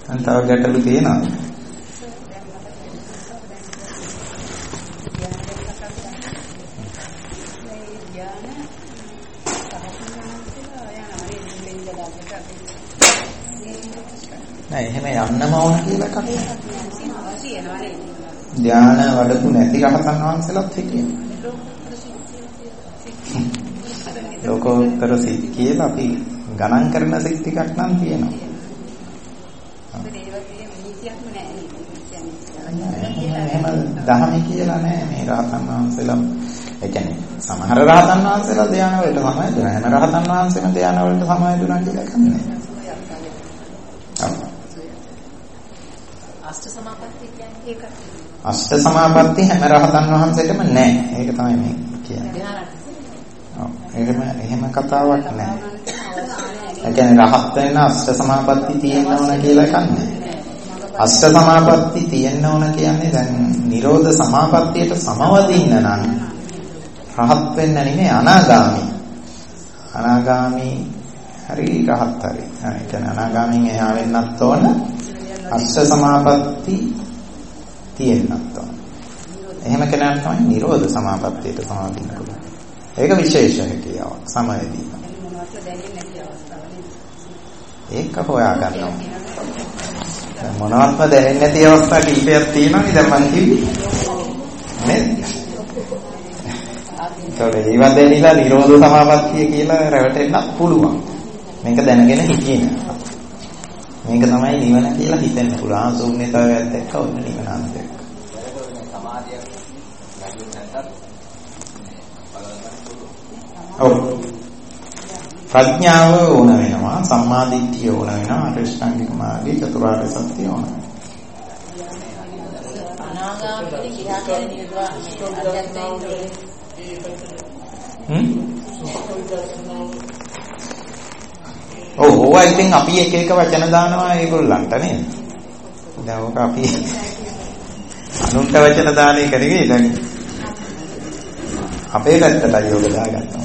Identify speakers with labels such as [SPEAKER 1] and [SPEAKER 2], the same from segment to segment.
[SPEAKER 1] තව ගැටලු තියෙනවා. නෑ එහෙම යන්නම ඕන කියලා එකක් නෑ. ධානය වඩපු නැති රහතන් වහන්සේලාත් හිටියා. ලෝකෝත්තර සිත් කියලා අපි ගණන් කරන සිත් ටිකක් නම් තියෙනවා. එහෙම දහම කියලා නෑ මේ රහතන් වහන්සේලා. ඒ කියන්නේ සමහර රහතන් වහන්සේලා ධානය වලට සමායදුනා. හැම රහතන් වහන්සේම ධානය වලට සමායදුනා කියලා කියන්නේ. අෂ්ට සමාපatti හැම රහතන් වහන්සේටම නැහැ. ඒක තමයි මේ කියන්නේ. ඔව්. එහෙම කතාවක් නැහැ. ඒ කියන්නේ රහත් වෙන අෂ්ට සමාපatti තියෙන්න ඕන කියලා එකක් නැහැ. අෂ්ට සමාපatti තියෙන්න ඕන කියන්නේ දැන් නිරෝධ සමාපත්තියට සමවදින්න නම් රහත් වෙන්න නෙමෙයි අනාගාමී. අනාගාමී හරි රහත් හරි. ඒ කියන්නේ අනාගාමීන් එහා වෙන්නත් ඕන අෂ්ට සමාපatti තියෙන්නත් ඕන. එහෙම කෙනාට තමයි නිරෝධ සමාපත්තියට සමාදින්න පුළුවන්. ඒක විශේෂ හැකියාවක් සමයදී. ඒක හොයා ගන්නවා. මොනවත්ම දැනෙන්නේ නැති අවස්ථා කිහිපයක් තියෙනවානේ දැන් මම කිව්වේ. නේද? ඒතකොට ඒවා දැනিলা නිරෝධ සමාපත්තිය කියලා රැවටෙන්න පුළුවන්. මේක දැනගෙන හිටින්න. මේක තමයි නිවන කියලා හිතෙන්න පුළුවන්. ශූන්‍යතාවයත් එක්ක ඔන්න නිවනත් එක්ක. ඔව්. ප්‍රඥාව ඕන වෙනවා, සම්මා දිට්ඨිය ඕන වෙනවා, අෂ්ටාංගික මාර්ගය, චතුරාර්ය සත්‍ය ඕන වෙනවා. අනාගාමී කියාගෙන ඔව් ඉතින් අපි එක එක වචන දානවා ඒගොල්ලන්ට නේද? දැන් ඔක අපි අනුන්ට වචන දාන එක නෙවෙයි දැන් අපේ පැත්තටයි යෝග දාගන්නවා.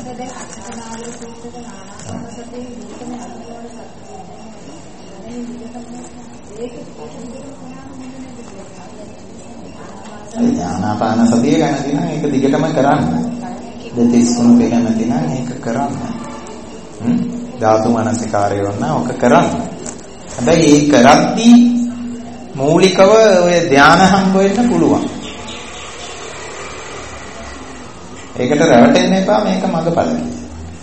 [SPEAKER 1] ආනාපාන සතිය කැමති නම් ඒක දිගටම කරන්න. දෙතිස් කුණුපේ කැමති නම් ඒක කරන්න. ධාතු මනසිකාරය වුණා ඔක කරන්න. හැබැයි ඒ කරද්දී මූලිකව ඔය ධාන හම්බ වෙන්න පුළුවන්. ඒකට රැවටෙන්න එපා මේක මගපල කියලා.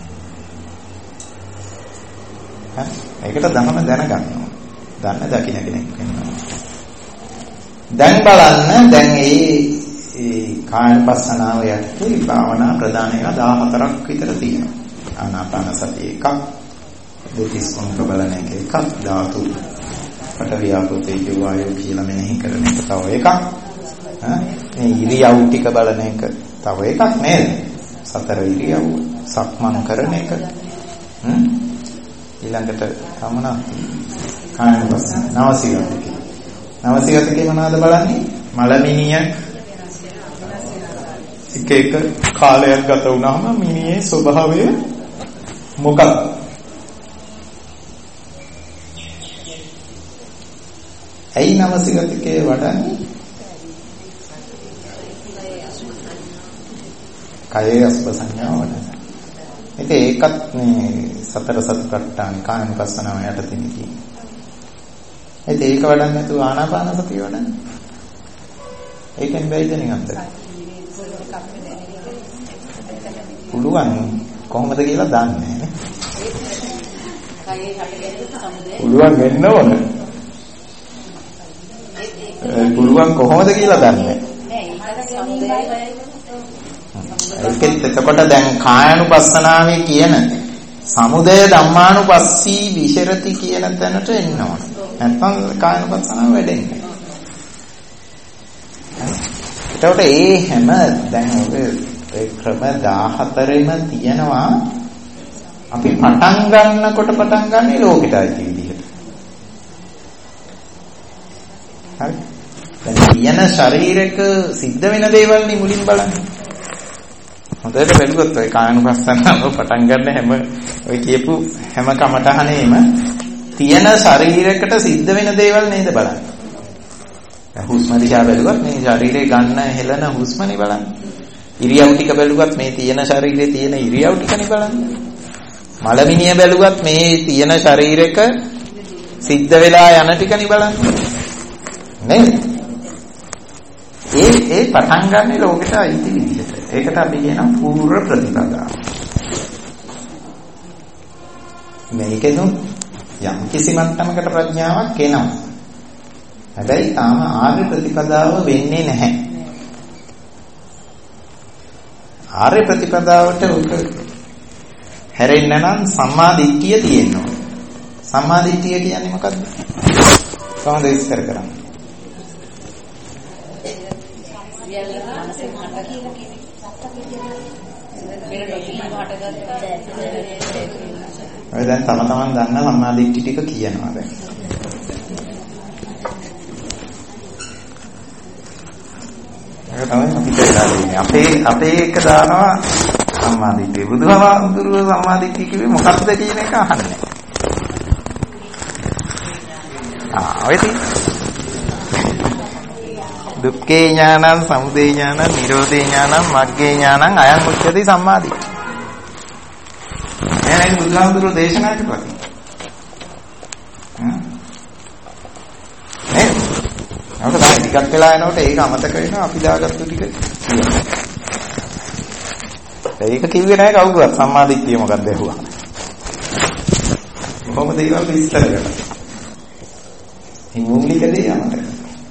[SPEAKER 1] ඒකට ධර්ම දැනගන්න. දන්න දකින්න කෙනෙක් වෙනවා. දැන් බලන්න දැන් ඒ කායපස්සනාව යටතේ භාවනා ප්‍රදාන ඒවා 14ක් විතර තියෙනවා. ආනාපාන සතිය එකක්, දෙතිස් කුණුක බලන එකක්, ධාතු පඨවි ආපෝ තේජෝ වායෝ කියලා මෙනෙහි කරන එක තව එකක්. මේ ඉරියව් ටික බලන එක තව එකක් නේද? සතර ඉරියව් සක්මන් කරන එක. ඊළඟට තමන කායපස්සන නවසිගත. නවසිගතකේ මොනවද බලන්නේ? මලමිනිය එක එක කාලයක් ගත වුණාම මිනිහේ ස්වභාවය මොකක්ද? ඇයි නවසිගතකේ වඩන්නේ? කයේ අසුබ සංඥාව වඩන. ඒකත් මේ සතර සතිපට්ඨාන කායනුපස්සනාව යටතේ තියෙන්නේ. ඒක වඩන්නේ නැතුව ආනාපාන සතිය වඩන්නේ. ඒකෙන් බැයිද නිකන්ද? පුළුවන් කොහොමද කියලා දන්නේ නැහැ. පුළුවන් වෙන්න ඕන. පුළුවන් කොහොමද කියලා දන්නේ නැහැ. ඒකෙත් එතකොට දැන් කායानुපස්සනාවේ කියන සමුදය ධම්මානුපස්සී විහෙරති කියන තැනට එන්න ඕන. නැත්නම් කායानुපස්සනාව වැඩෙන්නේ. එතකොට ඒ හැම දැන් ඔය ක්‍රම 14ෙම තියෙනවා. අපි පටන් ගන්නකොට පටන් ගන්නේ ලෝකෙට ඇති විදිහට. හරි. දැන් කියන ශරීරයක සිද්ධ වෙන දේවල් නේ මුලින් බලන්නේ. හොඳට බැලුවොත් ඔය කායानुපස්සනාව පටන් ගන්න හැම ඔය කියපු හැම කමටහනේම තියෙන ශරීරයකට සිද්ධ වෙන දේවල් නේද බලන්නේ. හුස්ම දිහා බැලුවත් මේ ශරීරේ ගන්න හෙලන හුස්මනේ බලන්නේ. ඉරියව් ටික බැලුවත් මේ තියෙන ශරීරේ තියෙන ඉරියව් ටිකනේ බලන්නේ. මලමිනිය බැලුවත් මේ තියෙන ශරීරයක සිද්ධ වෙලා යන ටිකනේ බලන්නේ. නේද? ඒ පටන් ගන්න ලෝකෙට අයිති විදිහට. ඒකට අපි කියනවා පූර්ව ප්‍රතිපදාව. මේකෙනු යම් කිසි මට්ටමකට ප්‍රඥාවක් එනවා. හැබැයි තාම ආර්ය ප්‍රතිපදාව වෙන්නේ නැහැ. ආර්ය ප්‍රතිපදාවට උක හැරෙන්න නම් සම්මා දිට්ඨිය තියෙන්න ඕනේ. සම්මා දිට්ඨිය කියන්නේ මොකද්ද? කොහොමද විස්තර කරන්නේ? ඔය දැන් තම තමන් දන්න සම්මා දිට්ඨි ටික කියනවා දැන්. ඒක තමයි අපිට වෙලා තියෙන්නේ. අපේ එක දානවා සම්මා දිට්ඨිය. බුදුහාමුදුරුවෝ සම්මා දිට්ඨිය කිව්වේ මොකක්ද කියන එක අහන්නේ. ඔය දුක්ඛේ ඥානං, සමුදය ඥානං, නිරෝධේ ඥානං, මග්ගේ ඥානං අයං උච්චති සම්මා දිට්ඨිය. එහෙනම් බුදුහාමුදුරුවෝ දේශනා කළා. නේද? තමයි ටිකක් වෙලා යනකොට ඒක අමතක වෙනවා අපි දාගත්තු ටික කියනවා. ඒක කිව්වේ නැහැ කවුරුවත් සම්මා දිට්ඨිය මොකක්ද ඇහුවා. කොහොමද ඒවා විස්තර කරන්නේ? මේ මූලික දේ අමතක.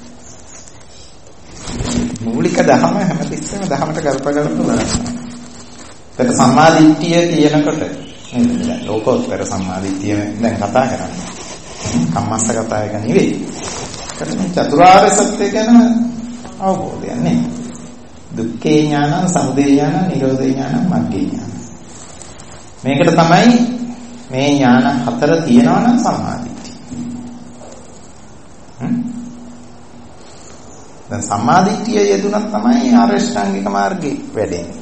[SPEAKER 1] මූලික දහම හැමතිස්සෙම දහමට ගල්ප බලන්න. ඒක සම්මා දිට්ඨිය කියනකොට නේද? ලෝකෝත්තර සම්මා දිට්ඨිය දැන් කතා කරන්නේ. කම්මස්ස කතා එක නෙවෙයි. චතුරාර්ය සත්‍ය ගැන අවබෝධය නේ. දුක්ඛේ ඥානං, සමුදය ඥානං, නිරෝධේ ඥානං, මග්ගේ ඥානං. මේකට තමයි මේ ඥාන හතර තියෙනවා නම් සම්මා දිට්ඨිය. දැන් සම්මා දිට්ඨිය යෙදුනත් තමයි ආරෂ්ඨාංගික මාර්ගේ වැඩෙන්නේ.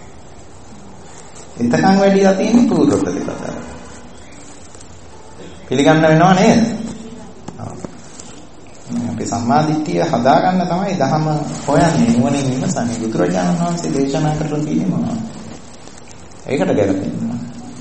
[SPEAKER 1] එතකන් වැඩිලා තියෙන්නේ පූර්ව ප්‍රතිපදාව. පිළිගන්න වෙනව නේද? අපි සම්මා දිට්ඨිය හදාගන්න තමයි ධහම හොයන්නේ නුවණින් විමසන්නේ. බුදුරජාණන් වහන්සේ දේශනා කරලා තියෙන්නේ මොනවද? ඒකට ගැලපෙන්නේ.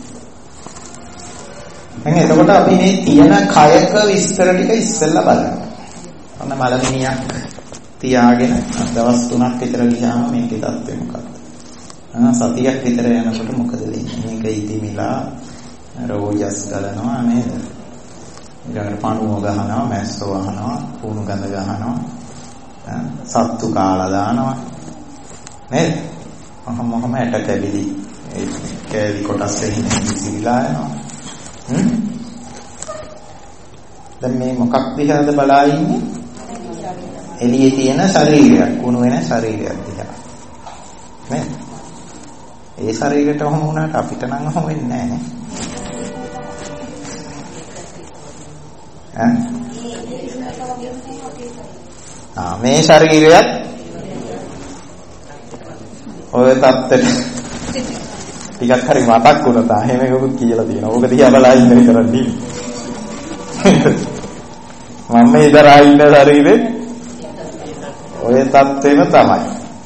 [SPEAKER 1] එහෙනම් එතකොට අපි මේ තියෙන කයක විස්තර ටික ඉස්සෙල්ලා බලමු. අන්න මලමිනියක් තියාගෙන දවස් 3ක් විතර ගියාම මේකේ තත්ත්වය මොකක්ද? සතියක් විතර යනකොට මොකද වෙන්නේ? මේක ඉදිමිලා රෝජස් ගලනවා නේද? ඊළඟට පණුව ගහනවා, මැස්සෝ වහනවා, කුණු ගඳ ගහනවා, සත්තු කාලා දානවා නේද? මොහොම ඇට කැවිලි ඒ කැලි කොටස් එහින් විසිරීලා යනවා. දැන් මේ මොකක් දිහාද බලා ඉන්නේ? එළියේ තියෙන ශරීරයක්, කුණු වෙන ශරීරයක් දිහා. නේද? ඒ ශරීරයට ඔහොම වුණාට අපිට නම් ඔහොම වෙන්නේ නැහැ නේ. මේ ශරීරයත් ඔය තත්ත්වෙට ටිකක් හරි මතක් වුණා. එහෙම එකකුත් කියලා තියෙනවා. ඕක දිහා බලා ඉන්න විතරයි. මම මේ ඉදරා ඉන්න ශරීරේ ඔය තත්ත්වෙම තමයි.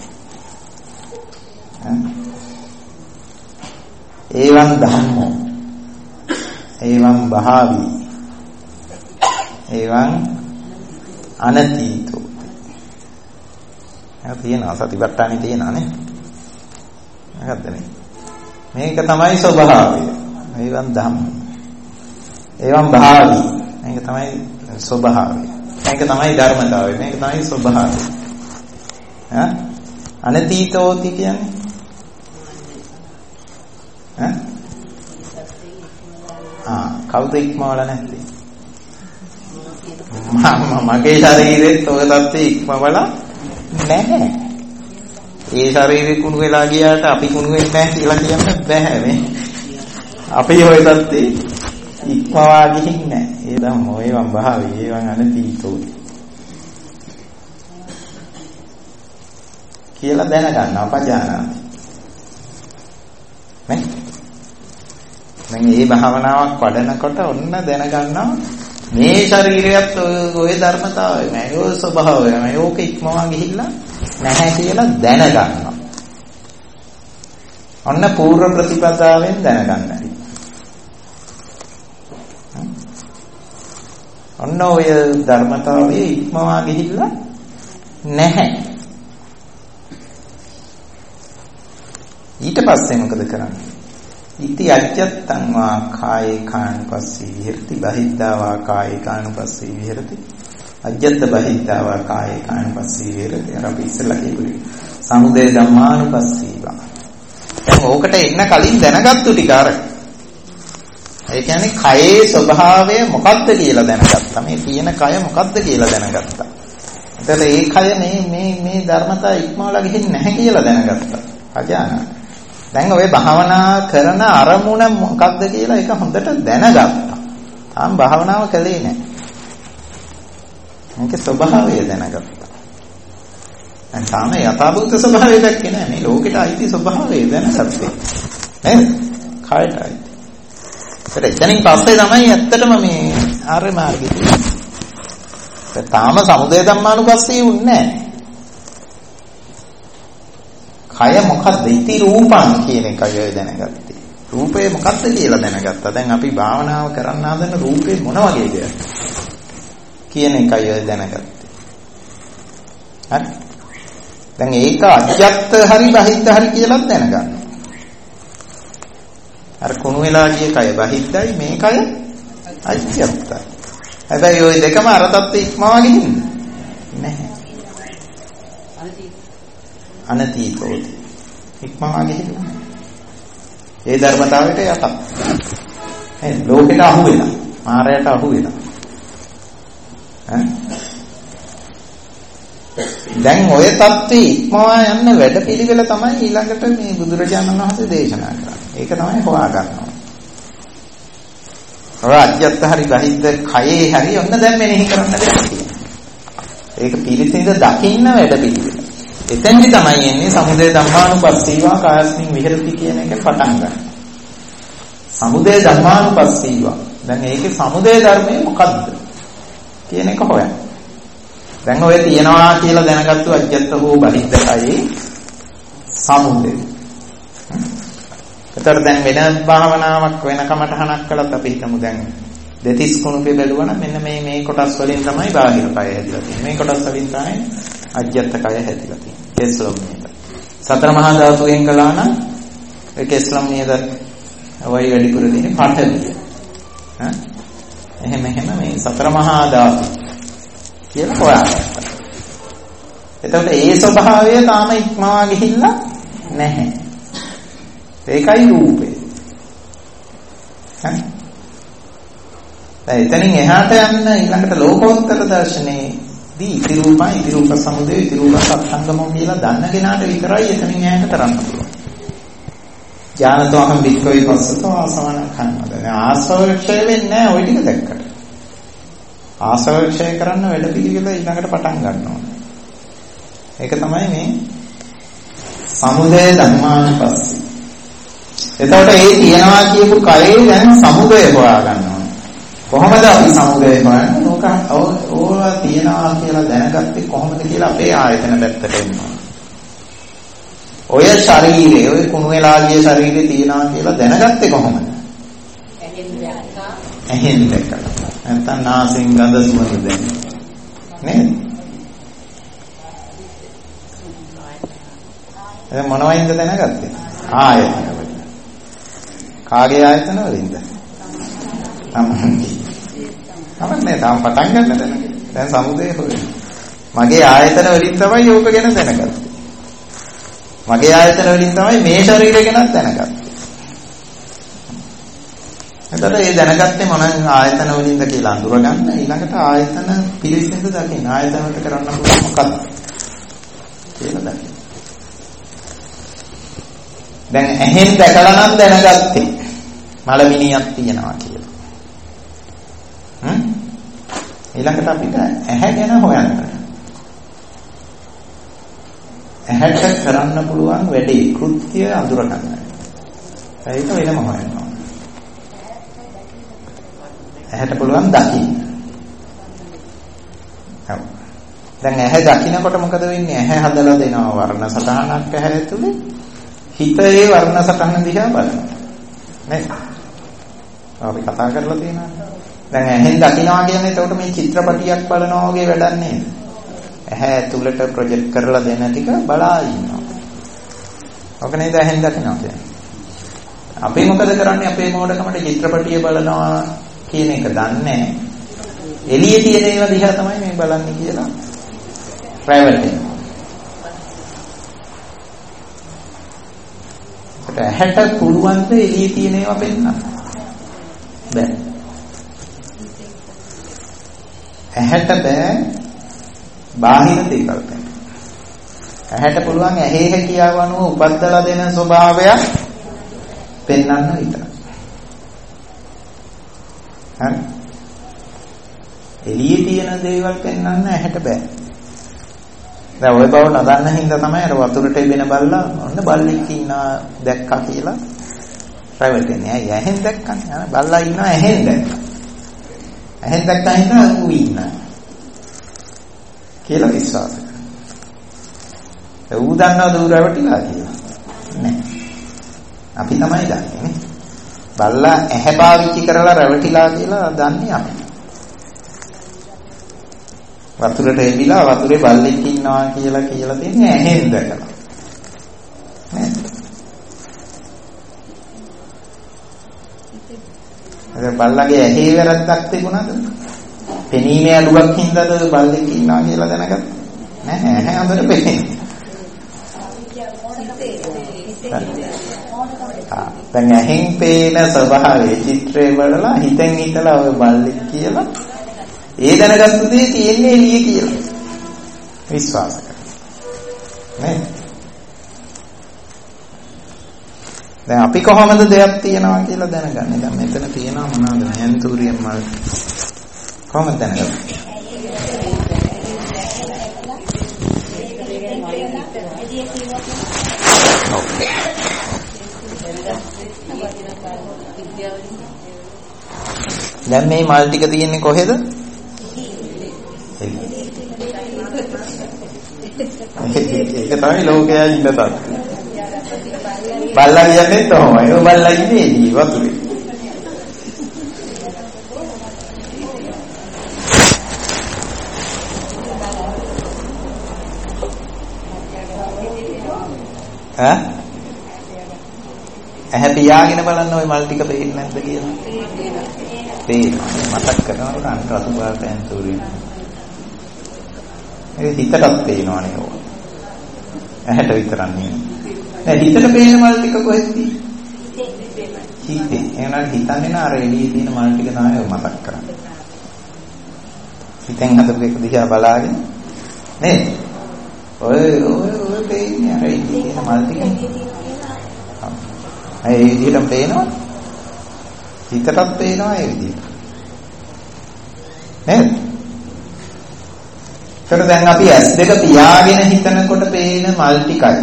[SPEAKER 1] ඒවං ධම්මෝ ඒවං භාවි ඒවං අනතීතෝ. ඒක තියෙනවා සතිපට්ඨානෙ තියෙනවා නේ. මොකද්ද මේ? මේක තමයි ස්වභාවය. ඒවං ධම්ම. ඒවං භාවි. මේක තමයි ස්වභාවය. මේක තමයි ධර්මතාවය. මේක තමයි ස්වභාවය. අනතීතෝති කියන්නේ කවුද ඉක්මවල නැත්තේ? මගේ ශරීරෙත් ඔය තත්ත්වෙ ඉක්මවල නැහැ. ඒ ශරීරෙ කුණු වෙලා ගියාට අපි කුණු වෙන්නේ නැහැ කියලා කියන්න බෑ මේ. අපි ඔය තත්ත්වෙ ඉක්මවා ගිහින් නැහැ. ඒ තමයි මොයවන් භාවී ඒවන් අනතීතෝ කියලා දැනගන්නවා පජානාති. නේ? මම මේ භාවනාවක් වඩනකොට ඔන්න දැනගන්නවා මේ ශරීරයත් ඔය ධර්මතාවය නෑ. ඔය ස්වභාවය නෑ. ඕක ඉක්මවා ගිහිල්ලා නැහැ කියලා දැනගන්නවා. ඔන්න පූර්ව ප්‍රතිපදාවෙන් දැනගන්නයි. ඔන්න ඔය ධර්මතාවය ඉක්මවා ගිහිල්ලා නැහැ. ඊට පස්සේ මොකද කරන්නේ? ඉති අජ්ජත්තං වා කායේ කායනුපස්සී විහෙරති බහිද්ධා වා කායේ කායනුපස්සී විහෙරති අජ්ජත්ත බහිද්ධා වා කායේ කායනුපස්සී විහෙරති. අර අපි ඉස්සෙල්ලා කියපුවේ සමුදය ධම්මානුපස්සීවා. දැන් ඕකට එන්න කලින් දැනගත්තු ටික අර. ඒ කියන්නේ කයේ ස්වභාවය මොකක්ද කියලා දැනගත්තා. මේ තියෙන කය මොකක්ද කියලා දැනගත්තා. එතකොට ඒ කය මේ ධර්මතා ඉක්මවලා ගිහින් නැහැ කියලා දැනගත්තා. අජානන. දැන් ඔය භාවනා කරන අරමුණ මොකක්ද කියලා ඒක හොඳට දැනගත්තා. තාම භාවනාව කළේ නැහැ. මේකේ ස්වභාවය දැනගත්තා. දැන් තාම යථාභූත ස්වභාවය දැක්කේ නැහැ. මේ ලෝකෙට අයිති ස්වභාවය දැනගත්තේ. නේද? කයට අයිති. එතනින් පස්සේ තමයි ඇත්තටම මේ ආර්ය මාර්ගය තියෙන්නේ. තාම සමුදය ධම්මානුපස්සී උන්නේ නැහැ. කය මොකක්ද? ඉති රූපං කියන එකයි ඔය දැනගත්තේ. රූපය මොකක්ද කියලා දැනගත්තා. දැන් අපි භාවනාව කරන්න හදන රූපේ මොන වගේද කියන එකයි ඔය දැනගත්තේ. හරි. දැන් ඒක අජ්ජත් හරි බහිද්ද හරි කියලා දැනගන්න. අර කුණු වෙලා ගිය කය බහිද්දයි මේ කය අජ්ජත්යි. හැබැයි ওই දෙකම අර තත්ත්වෙ ඉක්මවා ගිහින් නැහැ. අනතීතෝති ඉක්මවා ගිහින් ඒ ධර්මතාවයට යටත්. එහෙනම් ලෝකෙට අහු වෙලා මායයට අහු වෙලා. දැන් ඔය தත්ත්වේ ඉක්මවා යන්න වැඩපිළිවෙල තමයි ඊළඟට මේ බුදුරජාණන් වහන්සේ දේශනා කරන්නේ. ඒක තමයි හොයාගන්න ඕනේ. අජ්ජත් හරි බහිද්ද කයේ හරි ඔන්න දැන් මෙනෙහි කරන්න දෙයක් තියෙනවා. ඒක පිළිසින්ද දකින්න වැඩපිළිවෙල. එතෙන්දි තමයි එන්නේ සමුදය ධම්මානුපස්සීවා කායස්මින් විහෙරති කියන එක පටන් ගන්න. සමුදය ධම්මානුපස්සීවා. දැන් ඒකේ සමුදය ධර්මය මොකද්ද කියන එක හොයන්න. දැන් ඔය තියනවා කියලා දැනගත්තු අජ්ජත් හෝ බහිද්දකයි සමුදය. ඒතර දැන් වෙන භාවනාවක් වෙන කමටහනක් කළත් අපි හිතමු දැන් දෙතිස් කුණුපේ බැලුවා නම් මෙන්න මේ කොටස් වලින් තමයි බාහිර කය හැදිලා තියෙන්නේ. මේ කොටස් වලින් තමයි අජ්ජත් කය හැදිලා තියෙන්නේ. කෙස්ලොම් නේද? සතර මහා ධාතුයෙන් කළා නම් ඒ කෙස්ලොම් නේද? වයි වැඩිපුර තියෙන්නේ පඨවිය. එහෙම මේ සතර මහා ධාතු කියලා හොයාගත්තා. එතකොට ඒ ස්වභාවය තාම ඉක්මවා ගිහිල්ලා නැහැ. ඒකයි රූපේ. දැන් එතනින් එහාට යන්න ඊළඟට ලෝකෝත්තර දර්ශනයේදී ඉති රූප සමුදය ඉති රූප සත්සංගමෝ කියලා දන්න කෙනාට විතරයි එතනින් එහාට කරන්න පුළුවන්. ඥානතෝ අහම් වික්කවේ පස්සතෝ ආසවන කන්නද. ආසව ක්ෂය වෙන්නේ නැහැ ওই ටික දැක්කට. ආසව ක්ෂය කරන්න වැඩ පිළිවෙල ඊළඟට පටන් ගන්නවා. ඒක තමයි මේ සමුදය ධම්මානුපස්සී. එතකොට ඒ තියනවා කියපු කයේ දැන් සමුදය හොයා ගන්නවා. කොහොමද අපි සමුදය හොයන්නේ? ඕවා තියනවා කියලා දැනගත්තේ කොහොමද කියලා අපේ ආයතන පැත්තට එනවා. ඔය ශරීරය, ඔය කුණු වෙලා ගිය ශරීරය තියනවා කියලා දැනගත්තේ කොහොමද? ඇහෙන් දැක්කා. නැත්නම් නාසයෙන් ගඳ සුවඳ දැනෙනවා. නේද? එතන මොනවයින්ද දැනගත්තේ? ආයතන වලින්. කාගේ ආයතන වලින්ද? තමයි තාම පටන් ගන්න දැන් සමුදේ හොයන්නේ. මගේ ආයතන වලින් තමයි යෝග ගැන දැනගත්තේ. මගේ ආයතන වලින් තමයි මේ ශරීරය ගැන දැනගත්තේ. එතකොට මේ දැනගත්තේ මොන ආයතන වලින්ද කියලා අඳුරගන්න ඊළඟට ආයතන පිළිසින්ද දකින්න. ආයතන වලට කරන්න පුළුවන් මොකක්ද කියලා දකින්න. දැන් ඇහෙන් දැකලා නම් දැනගත්තේ මලමිනියක් තියෙනවා කියලා. ඊළඟට අපිට ඇහැ ගැන හොයන්න. ඇහැට කරන්න පුළුවන් වැඩේ කෘත්‍ය අඳුරගන්න. ඒක වෙනම හොයන්න ඕන. ඇහැට පුළුවන් දකින්න. ඔව්. දැන් ඇහැ දකින්නකොට මොකද වෙන්නේ? ඇහැ හදලා දෙනවා වර්ණ සටහනක් ඇහැ ඇතුලේ. හිත ඒ වර්ණ සටහන දිහා බලනවා. නේද? අපි කතා කරලා තියෙනවා. දැන් ඇහෙන් දකින්නවා කියන්නේ එතකොට මේ චිත්‍රපටියක් බලනවා වගේ වැඩක් නේද? ඇහැ ඇතුළට ප්‍රොජෙක්ට් කරලා දෙන ටික බලා ඉන්නවා. ඔක නේද ඇහෙන් දකින්නවා කියන්නේ. අපි මොකද කරන්නේ? අපේ මොඩකමට චිත්‍රපටිය බලනවා කියන එක දන්නේ එළියේ තියෙන ඒවා දිහා තමයි මේ බලන්නේ කියලා රැවටෙනවා. ඒකට ඇහැට පුළුවන් ද එළියේ තියෙන ඒවා පෙන්වන්න? බෑ. ඇහැට බෑ බාහිර දේවල් පෙන්වන්න. ඇහැට පුළුවන් ඇහි හැකියාව අනුව උපද්දලා දෙන ස්වභාවයක් පෙන්වන්න විතරයි. හරි. එළියේ තියෙන දේවල් පෙන්වන්න ඇහැට බෑ. දැන් ඔය බව නදන්න හින්දා තමයි අර වතුරට එබෙන බල්ලා ඔන්න බල්ලෙක් ඉන්නා දැක්කා කියලා රැවටෙන්නේ. ඇයි ඇහෙන් දැක්කන්නේ? බල්ලා ඉන්නවා ඇහෙන් දැක්කා. ඇහෙන් දැක්කා හින්දා ඌ ඉන්නා කියලා විශ්වාස කරනවා. ඌ දන්නවද ඌ රැවටිලා කියලා? නෑ. අපි තමයි දන්නේ නේ. බල්ලා ඇහැ පාවිච්චි කරලා රැවටිලා කියලා දන්නේ අපි. වතුරට එවිලා වතුරේ බල්ලෙක් ඉන්නවා කියලා තියන්නේ ඇහෙන් දැකලා. නේද? අර බල්ලගේ ඇහි වැරද්දක් තිබුණාද? පෙනීමේ අඩුවක් හින්දාද බල්ලෙක් ඉන්නවා කියලා දැනගත්තා? නෑ ඇහැ හොඳට පෙනේ. දැන් ඇහෙන් පේන ස්වභාවයේ චිත්‍රය බලලා හිතෙන් හිතලා ඔය බල්ලෙක් කියලා ඒ දැනගත්තු දේ තියෙන්නේ එළියේ කියලා විශ්වාස කරනවා නේද? දැන් අපි කොහොමද දෙයක් තියනවා කියලා දැනගන්නේ? දැන් මෙතන තියෙනවා මොනවද? ඇන්තූරියම් මල් කොහොමද දැනගන්නේ? දැන් මේ මල් ටික තියෙන්නේ කොහෙද? ඒක තමයි ලෝකයා ඉන්න තත්ත්වය. බල්ලා කියන්නේ තෝමයි. ඒ බල්ලා ඉන්නේ එළිය වතුරේ. ඈ? ඇහැ පියාගෙන බලන්න ওই මල් ටික පේන්නේ නැද්ද කියලා. පේනවා. මතක් කරනකොට අන්න රතු පාට ඇන්තූරියම්. ඒ හිතටත් පේනවනේ ඕක. ඇහැට විතරක් නෙවෙයි. දැන් හිතට පේන මල් ටික කොහෙද තියෙන්නේ? හිතේ. එහෙනම් හිතන්නේ නා අර එළියේ තියෙන මල් ටික තමයි මතක් කරන්නේ. හිතෙන් හදපු එක දිහා බලාගෙන නේද? ඔය පේන්නේ අර එළියේ තියෙන මල් ටික. ඒ විදිහටම පේනවා. හිතටත් පේනවා ඒ විදිහට. නේද? ඒතර දැන් අපි S2 පියාගෙන හිතනකොට පේන මල් ටිකයි.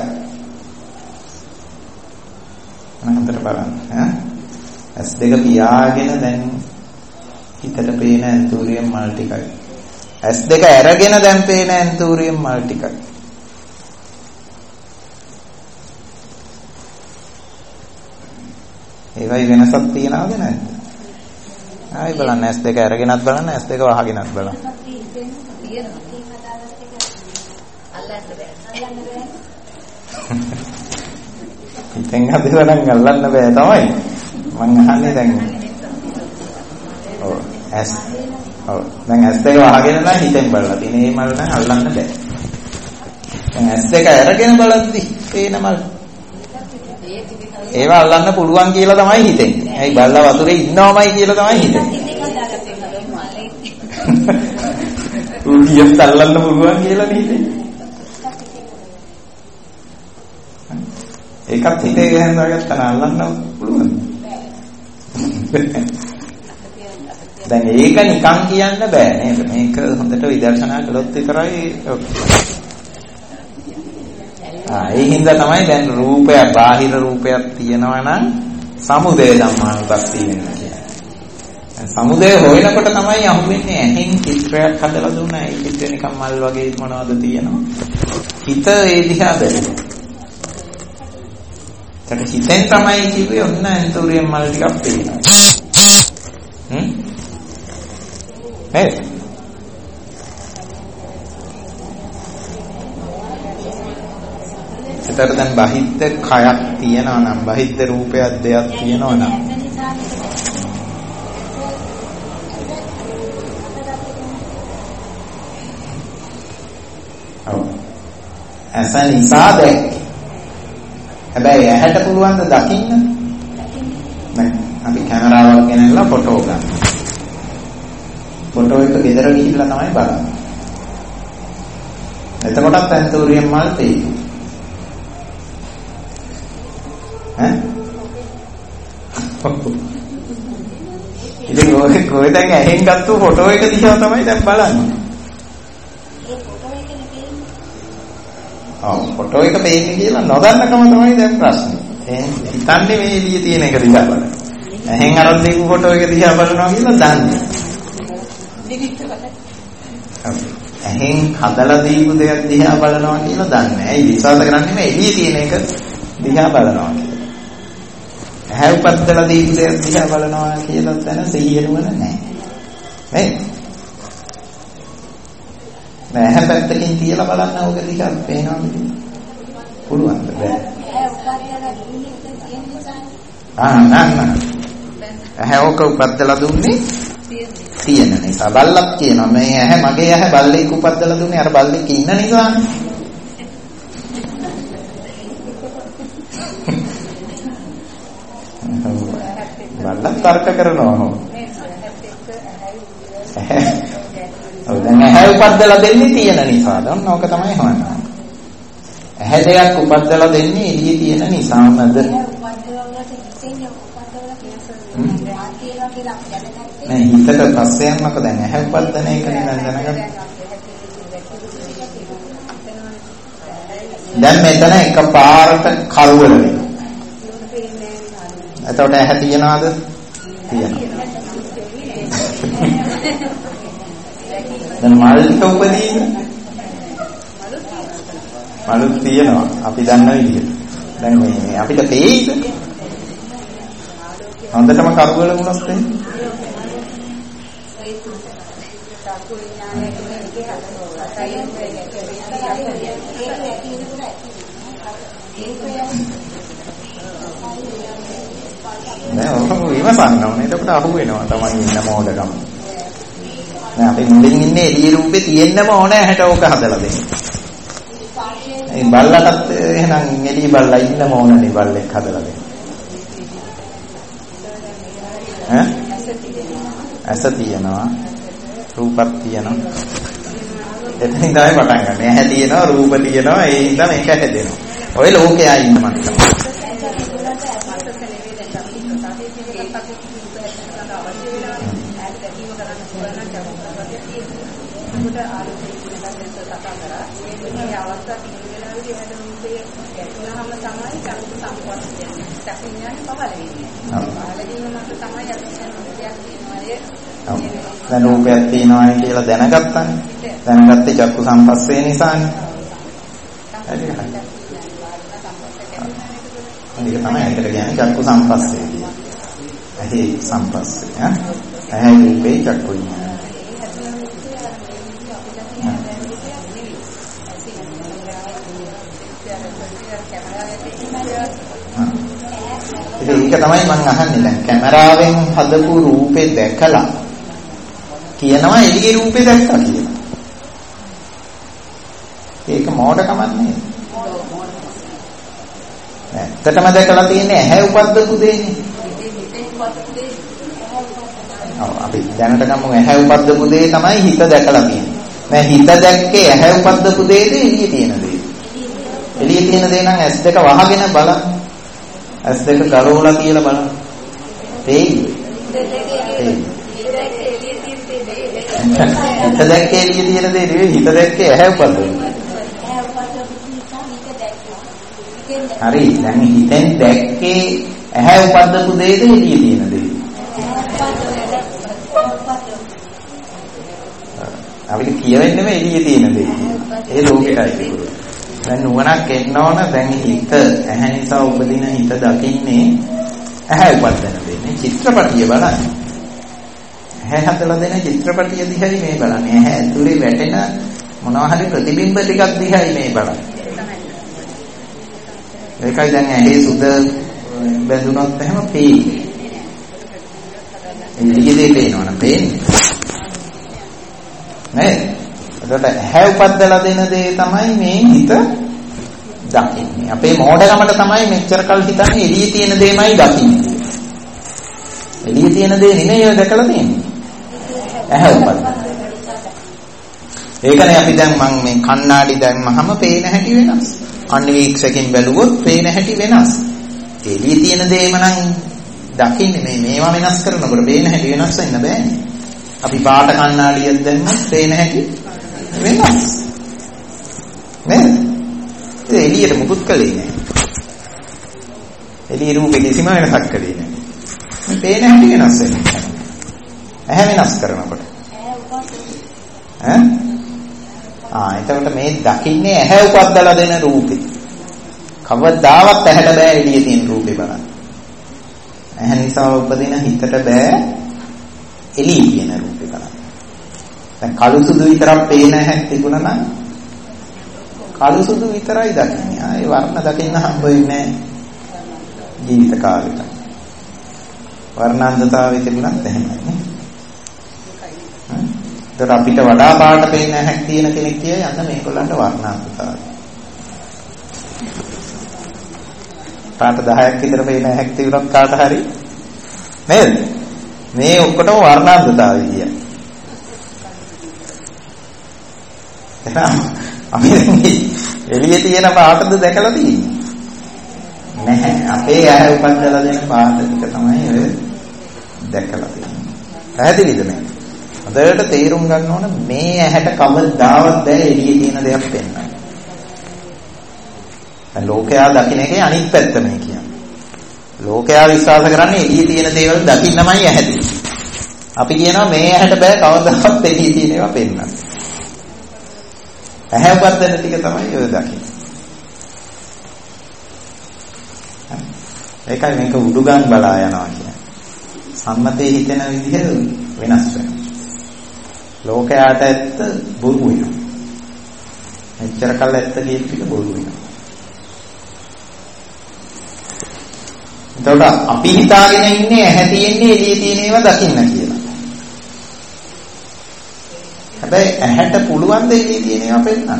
[SPEAKER 1] මම බලන්න ඈ S2 පියාගෙන දැන් හිතට පේන ඇන්තූරියම් මල් ටිකයි. S2 අරගෙන දැන් පේන ඇන්තූරියම් මල් ටිකයි. ඒවයි වෙනසක් තියනවද නැද්ද? ආයි බලන්න S2 අරගෙනත් බලන්න S2 වහගෙනත් බලන්න. හිතෙන් හදලා නම් අල්ලන්න බෑ තමයි. මං අහන්නේ දැන්. ඔව් දැන් S2 වහගෙන නම් හිතෙන් බලලා තියෙන මේ මල් නම් අල්ලන්න බෑ. දැන් S2 අරගෙන බලද්දි පේන මල් ඒවා අල්ලන්න පුළුවන් කියලා තමයි හිතෙන්නේ. ඇයි බල්ලා වතුරේ ඉන්නවමයි කියලා තමයි හිතෙන්නේ. උඩියට අල්ලන්න පුළුවන් කියලා හිතෙන්නේ. ඒකත් හිතේ ගහනවාගත්තා අල්ලන්න පුළුවන්. දැන් ඒක නිකන් කියන්න බෑ නේද? මේක හොඳට විදර්ශනා කළොත් විතරයි. ඒ හින්දා තමයි දැන් රූපයක් බාහිර රූපයක් තියෙනවා නම් සමුදය ධම්මානුපස්සී වෙනවා කියන්නේ. සමුදය හොයනකොට තමයි අහුවෙන්නේ ඇහෙන් චිත්‍රයක් හදලා දුන්නා. ඒ චිත්‍රය නිකන් මල් වගේ මොනවද තියෙනවා. හිත ඒ දිහා බලනවා. ඒකට හිතෙන් තමයි කිව්වේ ඔන්න ඇන්තෝරියම් මල් ටිකක් පේනවා. හේ ඒතර දැන් බහිද්ද කයක් තියනවා නම් බහිද්ද රූපයක් දෙයක් තියනවා නම් ඇස නිසා දැක්කේ. හැබැයි ඇහැට පුළුවන් ද දකින්න? නෑ. අපි කැමරාවක් ගෙනල්ලා ෆොටෝ ගන්න. ෆොටෝ එක ගෙදර ගිහිල්ලා තමයි බලන්නේ. එතකොටත් ඇන්තෝරියම් මල් තියෙනවා. ඈ? ඉතින් ඔය දැන් ඇහෙන් ගත්ත ෆොටෝ එක දිහා තමයි දැන් බලන්නේ. ෆොටෝ එක පේන්නේ කියලා නොදන්නකම තමයි දැන් ප්‍රශ්නේ. හිතන්නේ මේ එළියේ තියෙන එක දිහා බලන්න. ඇහෙන් අරන් දීපු ෆොටෝ එක දිහා බලනවා කියලා දන්නේ. ඇහෙන් හදලා දීපු දෙයක් දිහා බලනවා කියලා දන්නේ. ඇයි විශ්වාස කරන්නේ මේ එළියේ තියෙන එක දිහා බලනවා කියලා. ඇහැ උපද්දලා දීපු දෙයක් දිහා බලනවා කියලා දැන සිහියුවන නැහැ. නේ? නෑ ඇහැ පැත්තකින් තියලා බලන්න ඕක දිහා පේනවද? පුළුවන්ද බෑ. නෑ. ඇහැ ඕක උපද්දලා දුන්නේ තියෙන නිසා. බල්ලක් කියනවා මේ ඇහැ මගේ ඇහැ බල්ලෙක් උපද්දලා දුන්නේ අර බල්ලෙක් ඉන්න නිසානේ. බල්ලක් තර්ක කරනවා. ඔව් දැන් ඇහැ උපද්දලා දෙන්නේ තියෙන නිසා. දැන් ඕක තමයි හොයන්නේ. ඇහැ දෙයක් උපද්දලා දෙන්නේ එළියේ තියෙන නිසාමද? නෑ හිතට පස්සේ යනකොට දැන් ඇහැ උපද්දන එක නේද දැනගන්න. දැන් මෙතන එකපාරට කලවල වෙනවා. එතකොට ඇහැ තියනවාද? තියෙනවා. දැන් මල් ටික උපදීන මලුත් තියෙනවා අපි දන්න විදිහට. දැන් මේ අපිට තේයිද? හොඳටම කරුවල වුණොත් එන්නේ. නෑ ඔහොම ඉවසන්න ඕනේ. එතකොට අහු වෙනවා තමයි ඉන්න මොඩකම. නෑ අපි මුලින් ඉන්නේ එළිය රූපේ තියෙන්නම ඕනේ ඇහැට ඕක හදලා දෙන්න. ඒ බල්ලටත් එහෙනම් එළිය බල්ලා ඉන්නම ඕනනේ බල්ලෙක් හදලා දෙන්න. ඈ? ඇස තියෙනවා රූපක් තියෙනවා. එතනින් තමයි පටන් ගන්න. ඇහැ තියෙනවා රූප තියෙනවා ඒ හින්දා මේක හැදෙනවා. ඔය ලෝකයා ඉන්න මට්ටම. දැන් රූපයක් තියෙනවා කියලා දැනගත්තානේ. දැනගත්තේ චක්කු සම්පස්සේ නිසානේ. හරි හරි. මේක තමයි හිතට කියන්නේ චක්කු සම්පස්සේ කියන්නේ. ඇහි සම්පස්සේ ඈ. ඇහි රූපේ චක්කු විඤ්ඤාණය. ඒක තමයි මම අහන්නේ දැන් කැමරාවෙන් හදපු රූපේ දැකලා කියනවා එළියේ රූපේ දැක්කා කියලා. ඒක මෝඩකමක් නෙවෙයි. ඇත්තටම දැකලා තියෙන්නේ ඇහැ උපද්දපු දෙන්නේ. ඔව් අපි දැනට ගමු ඇහැ උපද්දපු දේ තමයි හිත දැකලා තියෙන්නේ. දැන් හිත දැක්කේ ඇහැ උපද්දපු දේද එළියේ තියෙන දේ. එළියේ තියෙන දේ නම් S2 වහගෙන බලන්න. S2 කරෝලා කියලා බලන්න. තේයි. හිත දැක්කේ එළියේ තියෙන දේ නෙවෙයි හිත දැක්කේ ඇහැ උපද්දපු. හරි දැන් හිතෙන් දැක්කේ ඇහැ උපද්දපු දේද එළියේ තියෙන දේ. අපිට කියවෙන්නේ මේ එළියේ තියෙන දේ. ඒ ලෝකෙටයි ඒක. දැන් නුවණක් එන්න ඕන. දැන් හිත ඇහැ නිසා උපදින හිත දකින්නේ ඇහැ උපදින දෙන්නේ චිත්‍රපටිය බලන්නේ. ඇහැ හදලා දෙන චිත්‍රපටිය දිහායි මේ බලන්නේ. ඇහැ ඇතුලේ වැටෙන මොනවා හරි ප්‍රතිබිම්බ ටිකක් දිහායි මේ බලන්නේ. ඒකයි දැන් ඇහි සුද බැඳුනොත් එහෙම පේන්නේ. එළියේ පේනවනේ පේන්නේ. නේද? එතකොට ඇහැ උපද්දලා දෙන දේ තමයි මේ හිත දකින්නේ. අපේ මෝඩකමට තමයි මෙච්චර කල් හිතන්නේ එළියේ තියෙන දේමයි දකින්නේ. එළියේ තියෙන දේ නෙමෙයි ඔය දැකලා තියෙන්නේ. ඇහැ උපද්දලා. ඒකනේ අපි දැන් මම මේ කණ්ණාඩි දැම්මහම පේන හැටි වෙනස්. අනිවීක්ෂකෙන් බැලුවොත් පේන හැටි වෙනස්. එළියේ තියෙන දේම නම් දකින්නේ මේවා වෙනස් කරනකොට පේන හැටි වෙනස් වෙන්න බෑනේ. අපි පාට කණ්ණාඩියක් දැම්මත් පේන හැටි වෙනස්. නේද? ඒ එළියට මුකුත් කළේ නෑ. එළියේ රූපේ කිසිම වෙනසක් කළේ නෑ. මේ පේන හැටි වෙනස් වෙනවා. ඇහැ වෙනස් කරනකොට. එතකොට මේ දකින්නේ ඇහැ උපද්දලා දෙන රූපේ. කවදාවත් ඇහැට බෑ එළියේ තියෙන රූපේ බලන්න. ඇහැ නිසා උපදින හිතට බෑ එළියේ තියෙන රූපේ බලන්න. දැන් කළු සුදු විතරක් පේන හැක් තිබුණා නම් කළු සුදු විතරයි දකින්නේ. ආයේ වර්ණ දකින්න හම්බ වෙන්නේ නැහැ ජීවිත කාලෙට. වර්ණාන්තතාවය තිබුණත් එහෙමයි නේ. ඒතර අපිට වඩා පාට පේන හැක් තියෙන කෙනෙක් කිය යන්න මේගොල්ලන්ට වර්ණාන්තතාවය. පාට 10ක් විතර පේන හැක් තිබුණත් කාට හරි නේද? මේ ඔක්කොටම වර්ණාන්තතාවය කියන්නේ. අපි එළියේ තියෙන පාටද දැකලා තියෙන්නේ නැහැ. අපේ ඇහැ උපද්දලා දෙන පාට ටික තමයි ඔය දැකලා තියෙන්නේ. පැහැදිලිද මේ? හොඳට තේරුම් ගන්න ඕන මේ ඇහැට කවදාවත් බෑ එළියේ තියෙන දෙයක් පෙන්වන්න. දැන් ලෝකයා දකින්න එකේ අනිත් පැත්ත මේ කියන්නේ. ලෝකයා විශ්වාස කරන්නේ එළියේ තියෙන දේවල් දකින්නමයි ඇහැ තියෙන්නේ. අපි කියනවා මේ ඇහැට බෑ කවදාවත් එළියේ තියෙන ඒවා පෙන්වන්න. ඇහැ උපදින ටික තමයි ඔය දකින්නේ. ඒකයි මේක උඩුගම් බලා යනවා කියන්නේ. සම්මතේ හිතෙන විදිහ වෙනස් වෙනවා. ලෝකයාට ඇත්ත බොරු වෙනවා. මෙච්චර කල් ඇත්ත කියන ටික බොරු වෙනවා. එතකොට අපි හිතාගෙන ඉන්නේ ඇහැ තියෙන්නේ එළියේ තියෙන ඒවා දකින්න කියලා. හැබැයි ඇහැට පුළුවන් ද එළියේ තියෙන ඒවා පෙන්නන්න?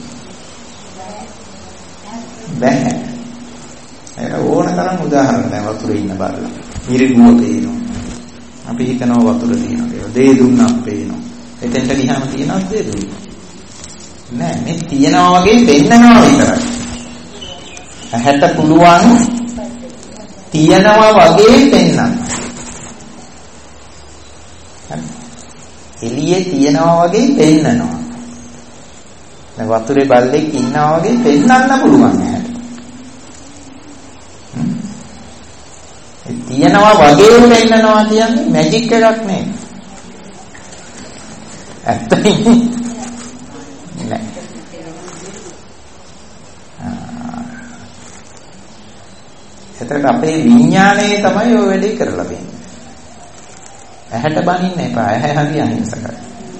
[SPEAKER 1] බැහැ. ඒක ඕන තරම් උදාහරණ දැන් වතුරේ ඉන්න බලලා. මිරිඟුව පේනවා. අපි හිතනවා වතුර තියෙනවා කියලා. දේ දුන්නක් පේනවා. එතෙන්ට ගියාම තියෙනවද දේ දුන්න? නෑ මේ තියනවා වගේ පෙන්නනවා විතරයි. ඇහැට පුළුවන් තියනවා වගේ පෙන්නන්න. එළියේ තියනවා වගේ පෙන්නනවා. දැන් වතුරේ බල්ලෙක් ඉන්නවා වගේ පෙන්නන්න පුළුවන් ඇහැට. ඒ තියනවා වගේ පෙන්නනවා කියන්නේ මැජික් එකක් නෙවෙයි. ඇත්තයි නෑ. එතකොට අපේ විඥාණය තමයි ඔය වැඩේ කරලා තියෙන්නේ. ඇහැට බනින්න එපා. ඇහැ හරි අහිංසකයි.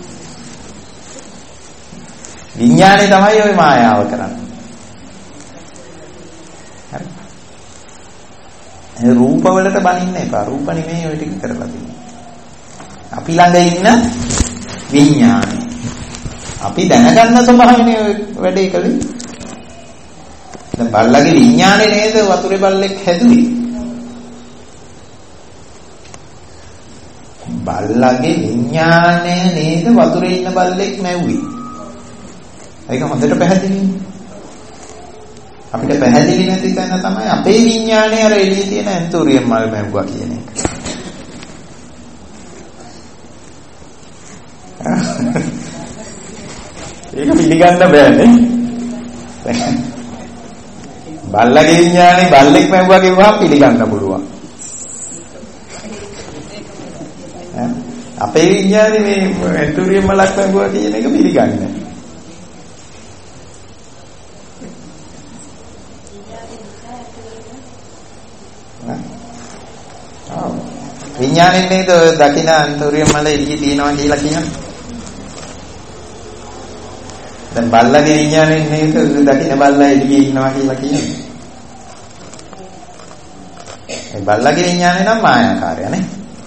[SPEAKER 1] විඥාණය තමයි ඔය මායාව කරන්නේ. හරි. ඒ රූප වලට බනින්න එපා. රූප නෙමෙයි ඔය ටික කරලා තියෙන්නේ. අපි ළඟ ඉන්න විඥාණය. අපි දැනගන්න ස්වභාවනේ ඔය වැඩේ කළේ. දැන් බල්ලගේ විඥානේ නේද වතුරේ බල්ලෙක් හැදුවේ. බල්ලගේ විඥානය නේද වතුරේ ඉන්න බල්ලෙක් මැව්වේ. ඒක හොඳට පැහැදිලිනේ. අපිට පැහැදිලි නැති තැන තමයි අපේ විඥානය අර එළියේ තියෙන ඇන්තෝරියම් මල් මැව්වා කියන එක. ඒක පිළිගන්න බෑනේ. බල්ලගේ විඥානේ බල්ලෙක් මැව්වා කියවහම පිළිගන්න පුළුවන්. අපේ විඥානේ මේ ඇන්ටෝරියම් වලක් වගුවා කියන එක පිළිගන්නේ. විඥානේ නේද දකින ඇන්ටෝරියම් වල එළිය තියනවා කියලා කියන්නේ. දැන් බල්ලගේ විඥානේ නේද දකින බල්ලා එළියේ ඉන්නවා කියලා කියන්නේ. ඒ බල්ලගේ විඥානේ නම් මායාකාරයනේ.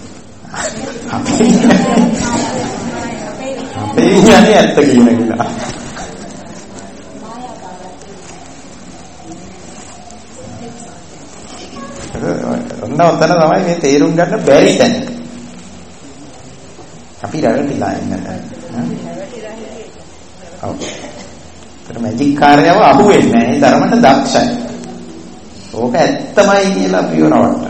[SPEAKER 1] අපේ විඥානේ ඇත්ත කියන කියලා. ඔන්න ඔතන තමයි මේ තේරුම් ගන්න බැරි තැන. අපි රැවටිලා ඉන්නට. ඔව්. ඒතර මැජික් කාර්යව අහුවෙන්නේ නැහැ. ඒ තරමට දක්ෂයි. ඕක ඇත්තමයි කියලා අපිව රවට්ටන.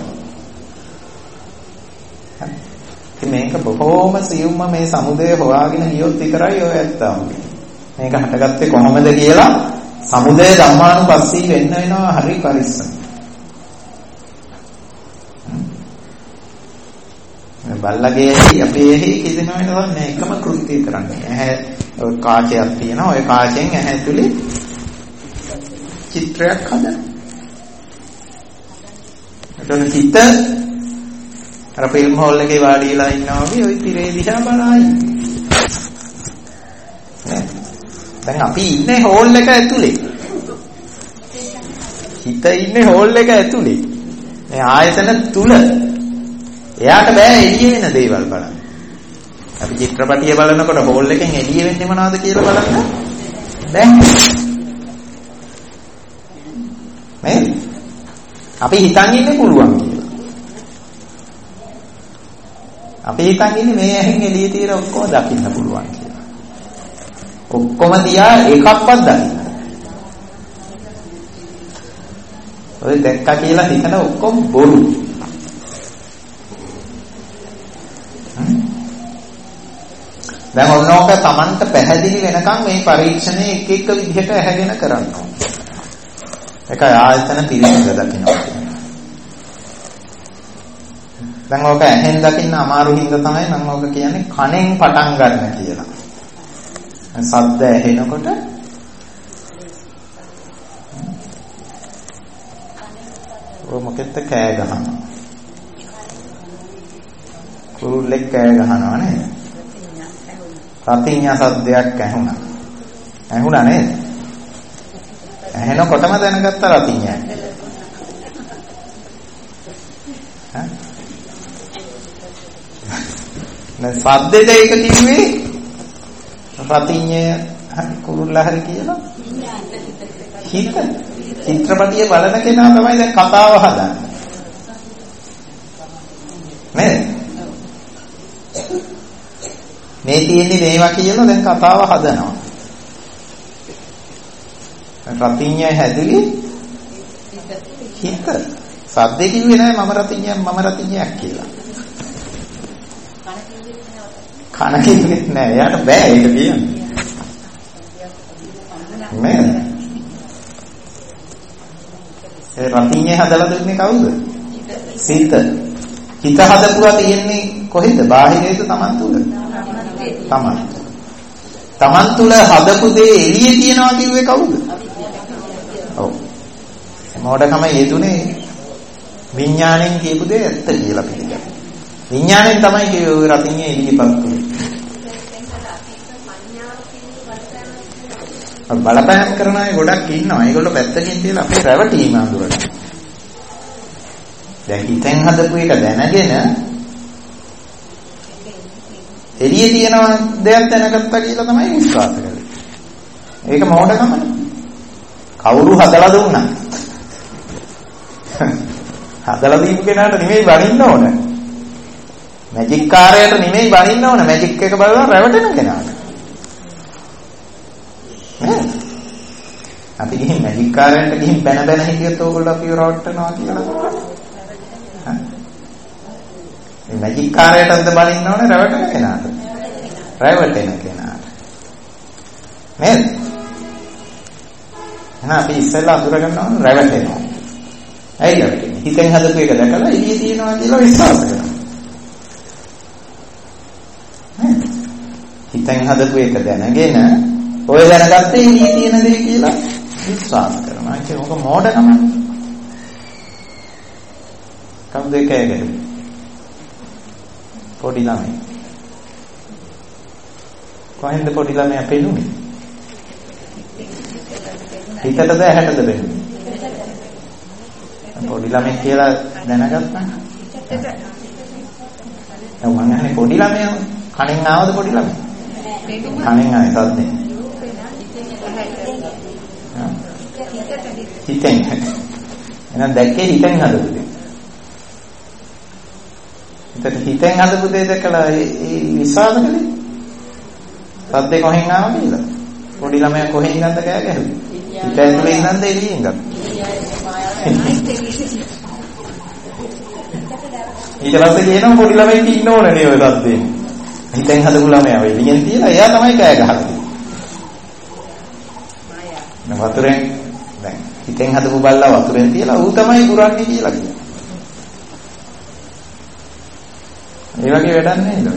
[SPEAKER 1] මේක බොහෝම සියුම්ම මේ සමුදය හොයාගෙන ගියොත් විතරයි ඔය ඇත්තම. මේක හටගත්තේ කොහොමද කියලා සමුදය ධම්මානුපස්සී වෙන්න වෙනවා හරි පරිස්සම්. බල්ලගේ අපේ කිසිම වෙනසක් නැහැ. එකම කෘත්‍යය කරන්නේ. ඇහැ ඔය කාචයක් තියෙනවා. ඔය කාචෙන් ඇහැ ඇතුලේ චිත්‍රයක් හදනවා. එතන හිත අර ෆිල්ම් හෝල් එකේ වාඩි වෙලා ඉන්නවා වගේ ওই තිරේ දිහා බලයි. දැන් අපි ඉන්නේ හෝල් එක ඇතුලේ. හිත ඉන්නේ හෝල් එක ඇතුලේ. මේ ආයතන තුල. එයාට බෑ එළිය වෙන දේවල් බලන්න. අපි චිත්‍රපටිය බලනකොට හෝල් එකෙන් එළිය වෙන්නේ මොනවද කියලා බලන්න බෑ. මේ අපි හිතන් ඉන්නේ පුළුවන් කියලා. අපි හිතන් ඉන්නේ මේ ඇහෙන් එළිය තියෙන ඔක්කොම දකින්න පුළුවන් කියලා. ඔක්කොම තියා එකක්වත් දකින්න. ඔය දැක්කා කියලා හිතන ඔක්කොම බොරු. දැන් ඔන්නෝක Tamanට පැහැදිලි වෙනකන් මේ පරීක්ෂණය එක එක විදිහට ඇහැගෙන කරන්න ඕනේ. ඒකයි ආයතන පිළිබඳ දකින්නවා. දැන් ඕක ඇහෙන් දකින්න අමාරු හින්දා තමයි මම ඕක කියන්නේ කනෙන් පටන් ගන්න කියලා. ශබ්ද ඇහෙනකොට ඔය මොකෙත් කෑ ගහනවා. කුරුල්ලෙක් කෑ ගහනවා නේද? රතිඤ්ඤා සද්දයක් ඇහුණා. ඇහුණා නේද? ඇහෙනකොටම දැනගත්ත රතිඤ්ඤා. හා? දැන් සද්දෙද ඒක කිව්වේ රතිඤ්ඤය හරි කුරුල්ලා හරි කියලා. හිත චිත්‍රපටිය බලන කෙනා තමයි දැන් කතාව හදන්නේ. නේද? මේ තියෙන්නේ මේවා කියලා දැන් කතාව හදනවා. රතිඤ්ඤය හැදුලි හිත. සද්දේ කිව්වේ නෑ මම රතිඤ්ඤයක් කියලා. කන කිව්වේ නෑ. එයාට බෑ ඒක කියන්න. නේද? ඒ රතිඤ්ඤය හදලා දෙන්නේ කවුද? සිත. හිත හදපුවා තියෙන්නේ කොහෙද? බාහිරේද Taman තුල? Taman තුල හදපු දේ එළියේ තියනවා කිව්වේ කවුද? ඔව්. මොඩකම යෙදුනේ විඥාණයෙන් කියපු දේ ඇත්ත කියලා පිළිගන්න. විඥාණයෙන් තමයි කිව්වේ ඔය රතිඤ්ඤය එළියපත් උනේ. බලපෑම් කරන අය ගොඩක් ඉන්නවා. ඒගොල්ලෝ පැත්තකින් තියලා අපේ රැවටීම අඳුරන. දැන් හිතෙන් හදපු එක දැනගෙන එළියේ තියෙන දෙයක් දැනගත්තා කියලා තමයි විශ්වාස කරන්නේ. ඒක මොඩකමනේ. කවුරු හදලා දුන්නා? හදලා දීපු කෙනාට නෙමෙයි වරින්න ඕන. මැජික් කාර්යයට නෙමෙයි වරින්න ඕන. මැජික් එක බලලා රැවටෙන කෙනාට. නේද? අපි ගිහින් මැජික් කාර්යයට ගිහින් බැන හිටියොත් ඕගොල්ලෝ අපිව රවට්ටනවා කියලා. මේ මැජික් කාර්යයටද බලින්න ඕනේ රැවටෙන කෙනාට. රැවටෙන කෙනාට. නේද? එහෙනම් අපි ඉස්සෙල්ලා අඳුර ගන්න ඕනේ රැවටෙනවා. ඇයි රැවටෙන්නේ? හිතෙන් හදපු එක දැකලා එළියේ තියනවා කියලා විශ්වාස කරනවා. හිතෙන් හදපු එක දැනගෙන ඔය දැනගත්තේ එළියේ තියෙන දේ කියලා විශ්වාස කරනවා. ඒක මොක මෝඩකම. කවුද කෑගන්නේ? පොඩි ළමයි. කොහෙන්ද පොඩි ළමයා පෙනුනේ? හිතටද ඇහැටද පෙනුනේ? පොඩි ළමයි කියලා දැනගත්තා. මම අහන්නේ පොඩි ළමයා කණෙන් ආවද පොඩි ළමයා? කණෙන් ආවේ සද්දේ. හිතෙන්. එහෙනම් දැක්කේ හිතෙන් හදපු දේ. හිතෙන් හදපු දේ දැකලා ඒ විශ්වාස කළේ. සද්දේ කොහෙන් ආවද කියලා? පොඩි ළමයා කොහෙන් ඉඳන්ද කෑ ගැහුවේ? හිත ඇතුලේ ඉඳන්ද එළියෙන් ඉඳන්ද? ඊට පස්සේ කියනවා පොඩි ළමයින්ට ඉන්න ඕනේ නේ ඔය සද්දේ. හිතෙන් හදපු ළමයා එළියෙන් තියලා එයා තමයි කෑ ගහන්නේ. වතුරෙන් දැන් හිතෙන් හදපු බල්ලා වතුරෙන් තියලා ඌ තමයි පුරන්නේ කියලා කියනවා. ඒ වගේ වැඩක් නේද?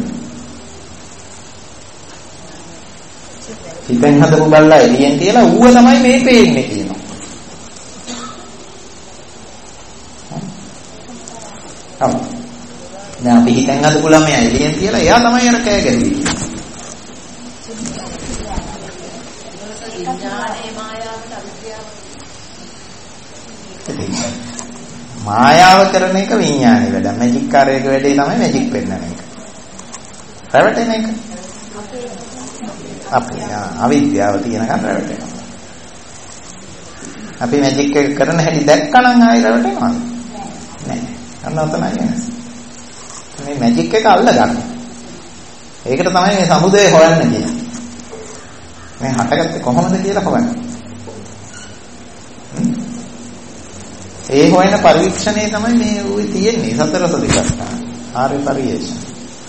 [SPEAKER 1] හිතෙන් හදපු බල්ලා එළියෙන් තියලා ඌව තමයි මේ පේන්නේ කියනවා. හරි. දැන් අපි හිතෙන් හදපු ළමයා එළියෙන් තියලා එයා තමයි අර කෑ ගැහුවේ. මායාව කරන එක විඥානේ වැඩ. මැජික් කාර්යයක වැඩේ තමයි මැජික් පෙන්නන එක. රැවටෙන එක. අපි අවිද්‍යාව තියෙනකන් රැවටෙනවා. අපි මැජික් එක කරන හැටි දැක්කනම් ආයෙ රැවටෙනවා. නෑ. අන්න ඔතනයි වෙනස. මේ මැජික් එක අල්ල ගන්න. ඒකට තමයි මේ සමුදය හොයන්න කියන්නේ. මේ හටගත්තේ කොහොමද කියලා හොයන්න. ඒ හොයන පරීක්ෂණය තමයි මේ උයි තියෙන්නේ සතර සතිපට්ඨාන. ආර්ය පරිේෂණ.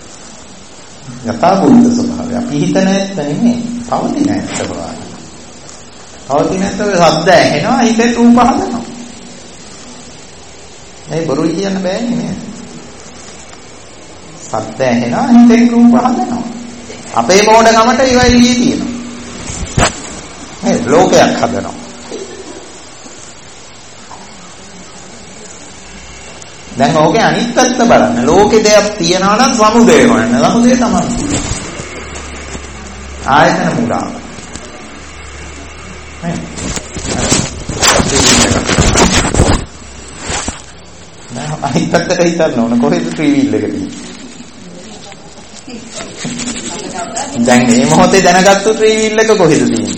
[SPEAKER 1] යථාභූත ස්වභාවය. අපි හිතන ඇත්ත නෙමෙයි. පවතින ඇත්ත බලන්න. පවතින ඇත්ත ඔය ශබ්ද ඇහෙනවා හිතේ රූප හදනවා. මේ බොරුයි කියන්න බෑනේ නේද? ශබ්ද ඇහෙනවා හිතේ රූප හදනවා. අපේ මොඩකමට ඒවා එළියේ තියෙනවා. මේ ලෝකයක් හදනවා. දැන් ඕකේ අනිත් පැත්ත බලන්න. ලෝකේ දෙයක් තියනවා නම් සමුදය හොයන්න. සමුදය තමයි. ආයතන මුලාව. නේ? දැන් අනිත් පැත්තට හිතන්න ඕන. කොහෙද ත්‍රිවිල් එක තියෙන්නේ? දැන් මේ මොහොතේ දැනගත්තු ත්‍රිවිල් එක කොහෙද තියෙන්නේ?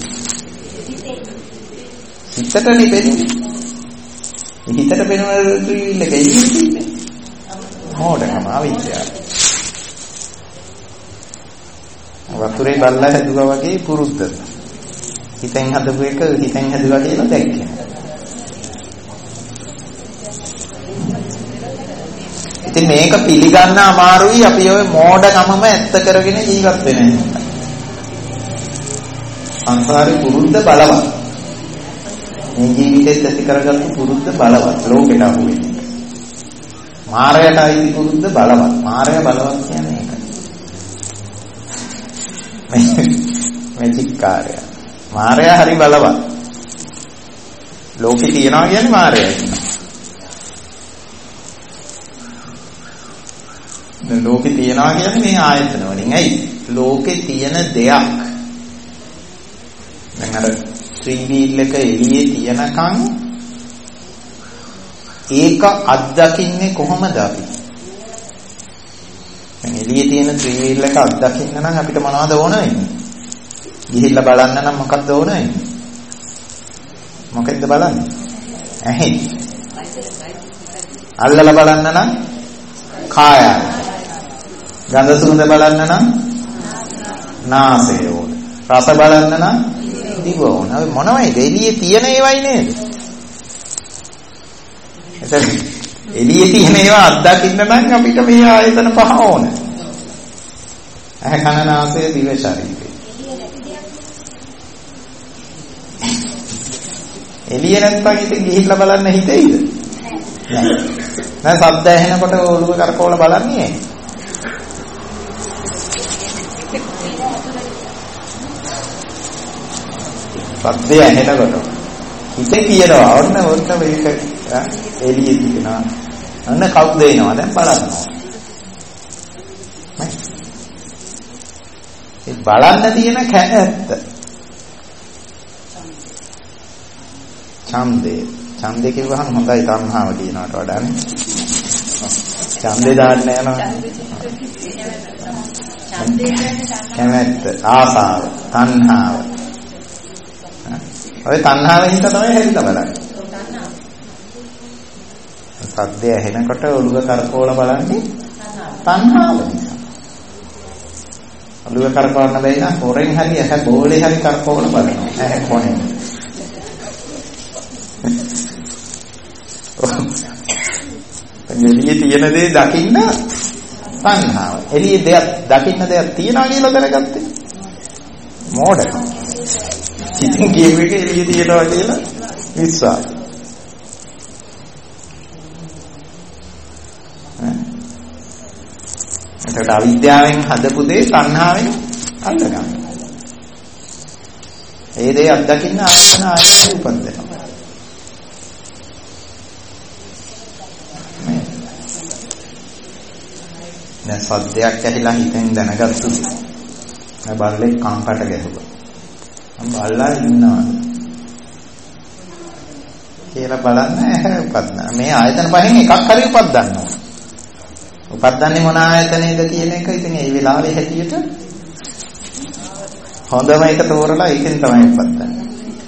[SPEAKER 1] හිතට නෙවෙයි. හිතට පෙනෙන ත්‍රිවිල් එක එළියේ තියෙන්නේ. මොඩකම අවිද්‍යාව. වතුරේ බල්ලා හැදුවා වගේ පුරුද්ද. හිතෙන් හදපු එක හිතෙන් හැදුවා කියලා දැක්කේ. ඉතින් මේක පිළිගන්න අමාරුයි අපි ඔය මොඩකමම ඇත්ත කරගෙන ජීවත් වෙන නිසා. සංසාරේ පුරුද්ද බලවත්. මේ ජීවිතෙත් ඇති කරගත්තු පුරුද්ද බලවත්. ලෝකෙට අහු වෙන්නේ. මායයට අයිති පුරුද්ද බලවත්. මායය බලවත් කියන්නේ ඒකයි. මැජික් කාර්යය. මායය හරි බලවත්. ලෝකේ තියනවා කියන්නේ මායයයි. දැන් ලෝකේ තියනවා කියන්නේ මේ ආයතන වලින්. ඇයි? ලෝකේ තියෙන දෙයක්. දැන් අර ත්‍රිවිල් එක එළියේ තියනකන් ඒක අත්දකින්නේ කොහොමද අපි? දැන් එළියේ තියෙන ත්‍රිවිල් එක අත්දකින්න නම් අපිට මොනවද ඕන වෙන්නේ? ගිහිල්ලා බලන්න නම් මොකක්ද ඕන වෙන්නේ? මොකෙන්ද බලන්නේ? ඇහෙන්. අල්ලලා බලන්න නම් කායය. ගඳ සුවඳ බලන්න නම් නාසය ඕන. රස බලන්න නම් දිව ඕන. අපි මොනවයිද? එළියේ තියෙන ඒවයි නේද? එතන එළියේ තියෙන ඒවා අත්දකින්න නම් අපිට මේ ආයතන පහ ඕන. ඇහ කන නාසය දිව ශරීරය. එළිය නැත්නම් ඉතින් ගිහිල්ලා බලන්න හිතෙයිද? නෑ. දැන් ශබ්ද ඇහෙනකොට ඔළුව කරකවලා බලන්නේ. සද්දය ඇහෙනකොට හිතේ කියනවා ඔන්න මේක එළියේ තියෙනවා. අන්න කවුද එනවා දැන් බලන්න. ඒ බලන්න තියෙන කැමැත්ත. ඡන්දේ කිව්වහම හොඳයි තණ්හාව කියනකට වඩානේ. ඡන්දේ දාන්න යනවා. කැමැත්ත, ආසාව, තණ්හාව. ඔය තණ්හාවෙන් හින්දා තමයි හැදිලා බලන්නේ. සද්දය ඇහෙනකොට ඔළුව කරකවලා බලන්නේ තණ්හාව නිසා. ඔළුව කරකවන්න බැරි නම් හොරෙන් හරි ඇහ බෝලේ හරි කරකවලා බලනවා. ඇහ කොනේ. එළියේ තියෙන දේ දකින්න තණ්හාව. එළියේ දෙයක් දකින්න දෙයක් තියනවා කියලා දැනගත්තේ. මෝඩකම. ඉතින් කියුවේ එළියේ තියනවා කියලා විශ්වාසය. එතකොට අවිද්‍යාවෙන් හදපු දේ තණ්හාවෙන් අල්ලගන්නවා. ඒ දේ අත්දකින්න ආයතන උපදිනවා. දැන් සද්දයක් ඇහිලා හිතෙන් දැනගත්තු. මම බල්ලේ කම්කට ගැහුවා. මම බල්ලා ඉන්නවා. කියලා බලන්න ඇහැ උපදිනවා. මේ ආයතන පහෙන් එකක් හරි උපදිනවා. උපදින්නේ මොන ආයතනයේද කියන එක ඉතින් ඒ වෙලාවේ හැටියට හොඳම එක තෝරලා ඒකෙන් තමයි උපදින්නේ.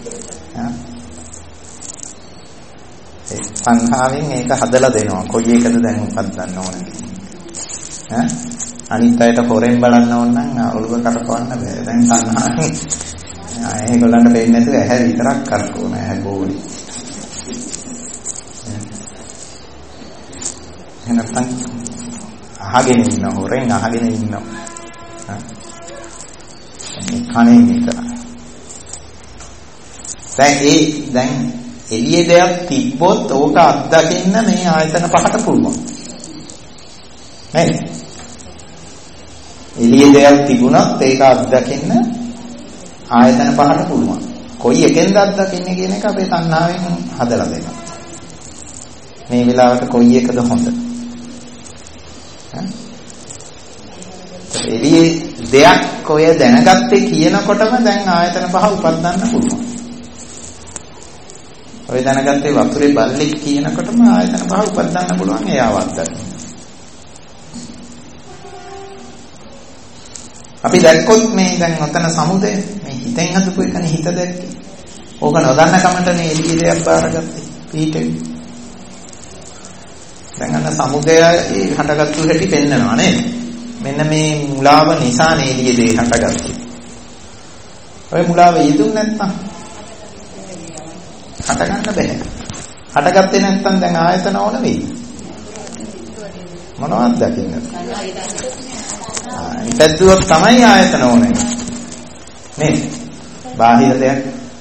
[SPEAKER 1] ඒ සංඛාවෙන් ඒක හදලා දෙනවා. කොයි එකද දැන් උපදින්න ඕනේ. අනිත් අයට හොරෙන් බලන්න ඕන නම් ඔළුව කරකවන්න බෑ. දැන් තණ්හාවෙන් ඒගොල්ලන්ට දෙන්නේ නැතුව ඇහැ විතරක් කරකවන ඇහැ බෝලි. එහෙනම් අහගෙන ඉන්න හොරෙන් අහගෙන ඉන්නවා. කණේ විතරයි. දැන් එළියේ දෙයක් තිබ්බොත් ඕක අත්දකින්න මේ ආයතන පහට පුළුවන්. නේද? එළියේ දෙයක් තිබුණත් ඒක අත්දකින්න ආයතන පහට පුළුවන්. කොයි එකෙන්ද අත්දකින්නේ කියන එක අපේ තණ්හාවෙන් හදලා දෙනවා. මේ වෙලාවට කොයි එකද හොඳ? එළියේ දෙයක් ඔය දැනගත්තේ කියනකොටම දැන් ආයතන පහ උපදින්න පුළුවන්. ඔය දැනගත්තේ වතුරේ බල්ලෙක් කියනකොටම ආයතන පහ උපදින්න පුළුවන් එයාව අත්දකින්න. අපි දැක්කොත් මේ දැන් ඔතන සමුදය මේ හිතෙන් හදපු එකනේ හිත දැක්කේ. ඕක නොදන්න කමටනේ එළියේ දෙයක් බාරගත්තේ. පිටේ. දැන් අන්න සමුදය හටගත්තු හැටි පෙන්නනවා නේද? මෙන්න මේ මුලාව නිසා එළියේ දෙය හටගත්තේ. ඔය මුලාව යෙදුන් නැත්තම් හටගන්න බෑ. හටගත්තේ නැත්තම් දැන් ආයතන ඕන වෙයි. මොනවද දකින්නද? ඉපැද්දුවක් තමයි ආයතන ඕනේ. නේද? බාහිර දෙයක්.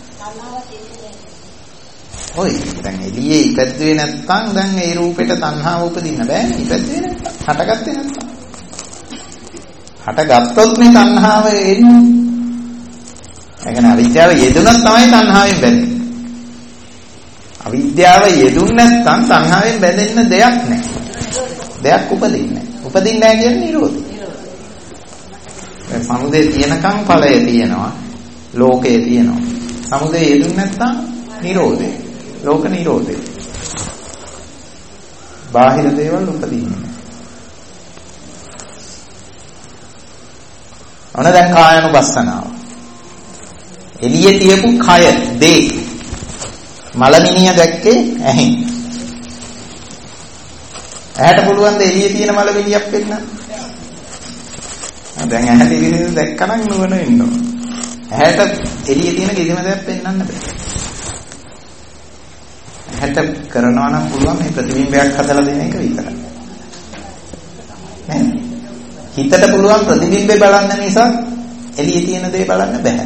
[SPEAKER 1] ඔය දැන් එළියේ ඉපැද්දුවේ නැත්තම් දැන් ඒ රූපෙට තණ්හාව උපදින්න බෑනේ. ඉපැද්දුවේ නැත්තම් හටගත්තේ නැත්තම්. හටගත්තොත් මේ තණ්හාව එන්නේ. ඒ කියන්නේ අවිද්‍යාව යෙදුනොත් තමයි තණ්හාවෙන් බැඳෙන්නේ. අවිද්‍යාව යෙදුන් නැත්තම් තණ්හාවෙන් බැඳෙන්න දෙයක් නැහැ. දෙයක් උපදින්නේ නැහැ. උපදින්නේ නැහැ කියන්නේ නිරෝධය. සමුදය තියෙනකම් ඵලය තියෙනවා. ලෝකය තියෙනවා. සමුදය යෙදුන් නැත්තම් නිරෝධය. ලෝක නිරෝධය. බාහිර දේවල් උපදින්නේ නැහැ. ඔන්න දැන් කායනුපස්සනාව. එළියේ තියපු කය දේ මලමිනිය දැක්කේ ඇහෙන්. ඇහැට පුළුවන් ද එළියේ තියෙන මලමිනියක් පෙන්නන්න? දැන් ඇහැට එළියේ දැක්කනම් නුවණ වෙන්න ඕන. ඇහැට එළියේ තියෙන කිසිම දෙයක් පෙන්වන්න බෑ. ඇහැට කරනවා නම් පුළුවන් මේ ප්‍රතිබිම්බයක් හදලා දෙන එක විතරයි. නේද? හිතට පුළුවන් ප්‍රතිබිම්බේ බලන්න නිසා එළියේ තියෙන දේ බලන්න බෑ.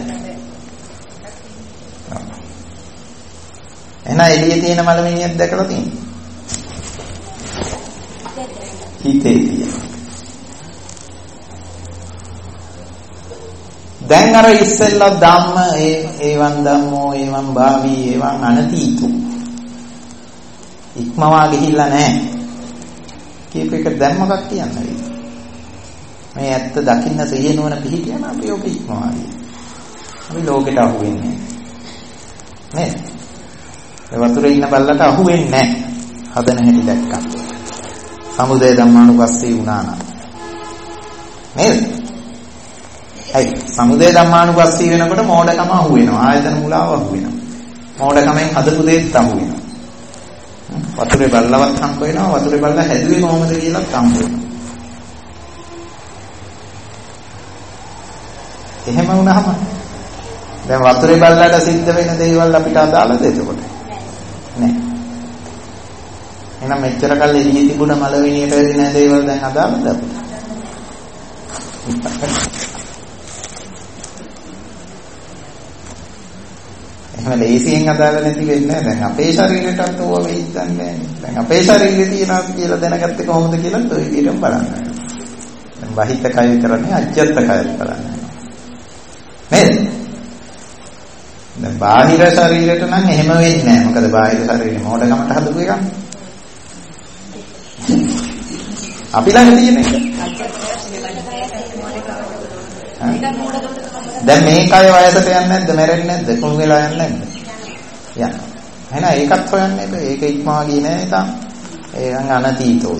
[SPEAKER 1] එහෙනම් එළියේ තියෙන මලමිනියක් දැකලා තියෙනවා. හිතේ තියෙන. දැන් අර ඉස්සෙල්ලා ධම්ම ඒවන් ධම්මෝ ඒවන් භාවි ඒවන් අනතීතු ඉක්මවා ගිහිල්ලා නැහැ. කීප එක දැන් මොකක් කියන්නේ? මේ ඇත්ත දකින්න සිහිය නුවණ පිහිටියම අපි ඔක ඉක්මවා ගියා. අපි ලෝකෙට අහු වෙන්නේ නේද? ඒ වතුරේ ඉන්න බල්ලට අහු වෙන්නේ නැහැ. හදන හැටි දැක්කා. සමුදය ධම්මානුපස්සී වුණා නම් නේද? ඇයි සමුදය ධම්මානුපස්සී වෙනකොට මෝඩකම අහු වෙනවා. ආයතන මුලාව අහු වෙනවා. මෝඩකමෙන් හදපු දෙයක් අහු වෙනවා. වතුරේ බල්ලවත් හම්බ වෙනවා. වතුරේ බල්ල හැදුවේ කොහොමද කියලාත් හම්බ වෙනවා. එහෙම වුණාම දැන් වතුරේ බල්ලට සිද්ධ වෙන දේවල් අපිට අදාළද එතකොට? නෑ. එහෙනම් මෙච්චර කල් එළියේ තිබුණ මලවිනියට වෙන දේවල් දැන් අදාළද අපිට? එහෙම ලේසියෙන් අදාළ නැති වෙන්නේ නැහැ. දැන් අපේ ශරීරයටත් ඕවා වෙයිද නැහැ. දැන් අපේ ශරීරේ තියනවා කියලා දැනගත්තේ කොහොමද කියලා ඔය විදිහටම බලන්න. දැන් බහිත කය කරන්නේ අජ්ජත් කයත් බලන්න. නේද? දැන් බාහිර ශරීරයට නම් එහෙම වෙන්නේ නැහැ. මොකද බාහිර ශරීරේ මොඩකමට හදපු එකක්. අපි ළඟ තියෙන එක. දැන් මේ කය වයසට යන්නේ නැද්ද? මැරෙන්නේ නැද්ද? කුණු වෙලා යන්නේ නැද්ද? යනවා. එහෙනම් ඒකත් හොයන්න එපා. ඒක ඉක්මවා ගියේ නෑ තාම. ඒකන් අනතීතෝ.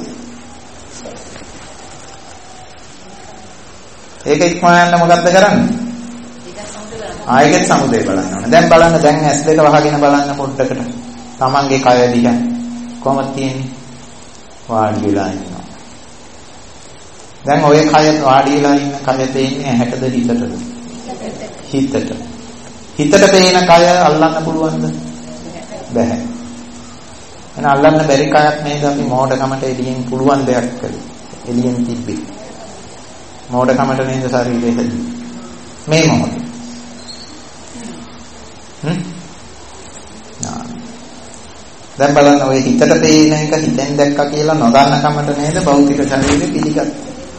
[SPEAKER 1] ඒක ඉක්මවා යන්න මොකද්ද කරන්නේ? ආයෙත් සමුදේ බලන්න ඕනේ. දැන් බලන්න දැන් S2 වහගෙන බලන්න පොඩ්ඩකට. Tamange කය දිහා. කොහොමද තියෙන්නේ? වාඩි වෙලා ඉන්නවා. දැන් ඔය කය වාඩි වෙලා ඉන්න කය තේන්නේ ඇහැටද හිතටද? හිතට. හිතට පේන කය අල්ලන්න පුළුවන්ද? බැහැ. එහෙනම් අල්ලන්න බැරි කයක් නේද අපි මෝඩකමට එළියෙන් පුළුවන් දෙයක් කළේ. එළියෙන් තිබ්බේ. මෝඩකමට නේද ශරීරය හැදුවේ. මේ මොහොතේ. දැන් බලන්න ඔය හිතට පේන එක හිතෙන් දැක්කා කියලා නොදන්න කමට නේද භෞතික ශරීරෙ පිළිගත්තේ.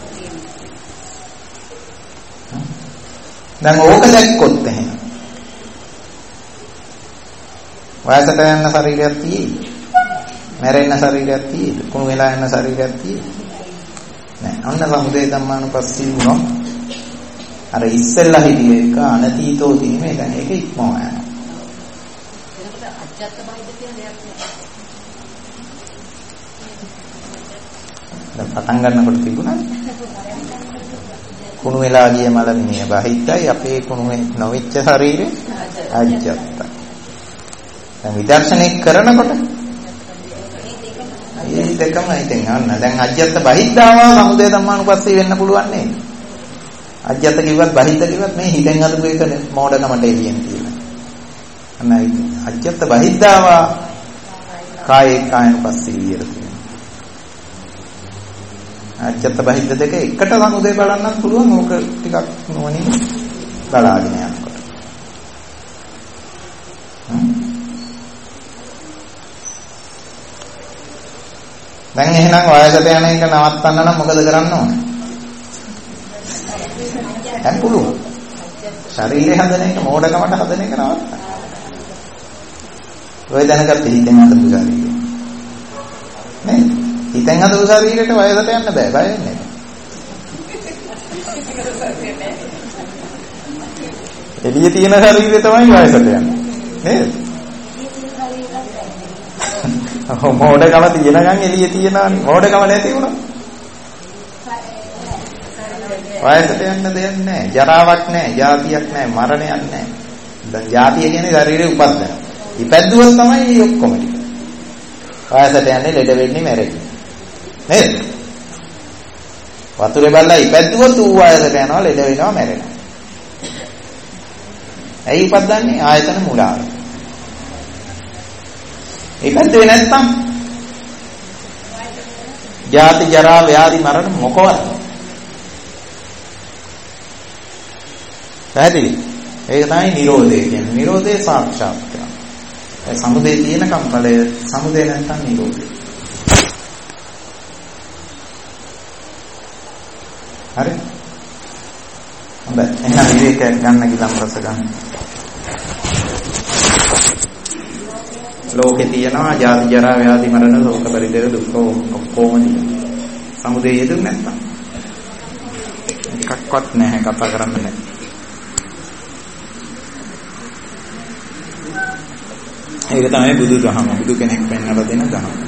[SPEAKER 1] දැන් ඕක දැක්කොත් එහෙනම් වයසට යන ශරීරයක් තියෙයි. මැරෙන්න ශරීරයක් තියෙයි. කුණු වෙලා යන ශරීරයක් තියෙයි. නෑ අන්න සමුදය ධම්මානුපස්සී වුණොත් අර ඉස්සෙල්ලා හිටිය එක අනතීතෝ තියෙන්නේ දැන් ඒක ඉක්මවා යනවා. අජ්ජත් බහිද්ද කියන දෙයක් නෑ. දැන් පටන් ගන්නකොට තිබුණා කුණු වෙලා ගිය මලමිනිය බහිද්දයි අපේ කුණු නොවිච්ච ශරීරේ අජ්ජත්. දැන් විදර්ශනය කරනකොට මේ දෙකම ඉතින් අන්න දැන් අජ්ජත් බහිද්දාවා සමුදය ධම්මානුපස්සී වෙන්න පුළුවන් නේද? අජ්ජත් කිව්වත් බහිද්ද කිව්වත් මේ හිතෙන් අදපු එක මෝඩකමට එළියෙන් කියලා. අන්න අජ්ජත් බහිද්දාවා කායේ කායනුපස්සී විහෙරති. අජ්ජත් බහිද්ද දෙක එකට සමුදය බලන්නත් පුළුවන්. ඕක ටිකක් නොවනින් බලාගෙන යනකොට. දැන් එහෙනම් වයසට යන එක නවත්තන්න නම් මොකද කරන්න ඕනේ? දැන් පුළුවන්. ශරීරය හදන එක මෝඩකමට හදන එක නවත්තන්න. ඔය දැනගත්තේ හිතෙන් හදපු ශරීරය. නේ? හිතෙන් හදපු ශරීරයට වයසට යන්න බෑ. බය වෙන්නේ. එළියේ තියෙන ශරීරය තමයි වයසට යන්නේ. නේද? මෝඩකම තියෙනකන් එළියේ තියෙනවනේ. මෝඩකම නැති වුණා. වයසට යන්න දෙයක් නැහැ. ජරාවක් නැහැ. ජාතියක් නැහැ. මරණයක් නැහැ. දැන් ජාතිය කියන්නේ ශරීරේ උපදිනවා. ඉපැද්දුවොත් තමයි මේ ඔක්කොම ටික. වයසට යන්නේ ලෙඩ වෙන්නේ මැරෙන්නේ. නේද? වතුරේ බල්ලා ඉපැද්දුවොත් ඌ වයසට යනවා ලෙඩ වෙනවා මැරෙනවා. ඇයි ඉපද්දන්නේ? ආයතන මුලාව. ඉපැද්දුවේ නැත්තම් ජාති ජරා ව්‍යාධි මරණ මොකවත්. පැහැදිලි? ඒක තමයි නිරෝධය කියන්නේ. නිරෝධය සාක්ෂාත් කරනවා. ඒ සමුදේ තියෙනකම් ඵලය සමුදේ නැත්තම් නිරෝධය. හරි? හොඳයි. එහෙනම් විවේක ගන්න ගිලම් රස ගන්න. ලෝකේ තියෙනවා ජාති ජරා ව්‍යාධි මරණ ශෝක පරිදේව දුක්ඛ ඔක්කොම තියෙනවා. සමුදය යෙදුනේ නැත්තම් එකක්වත් නැහැ කතා කරන්න නැහැ. ඒක තමයි බුදුදහම. බුදු කෙනෙක් පෙන්වලා දෙන දහම.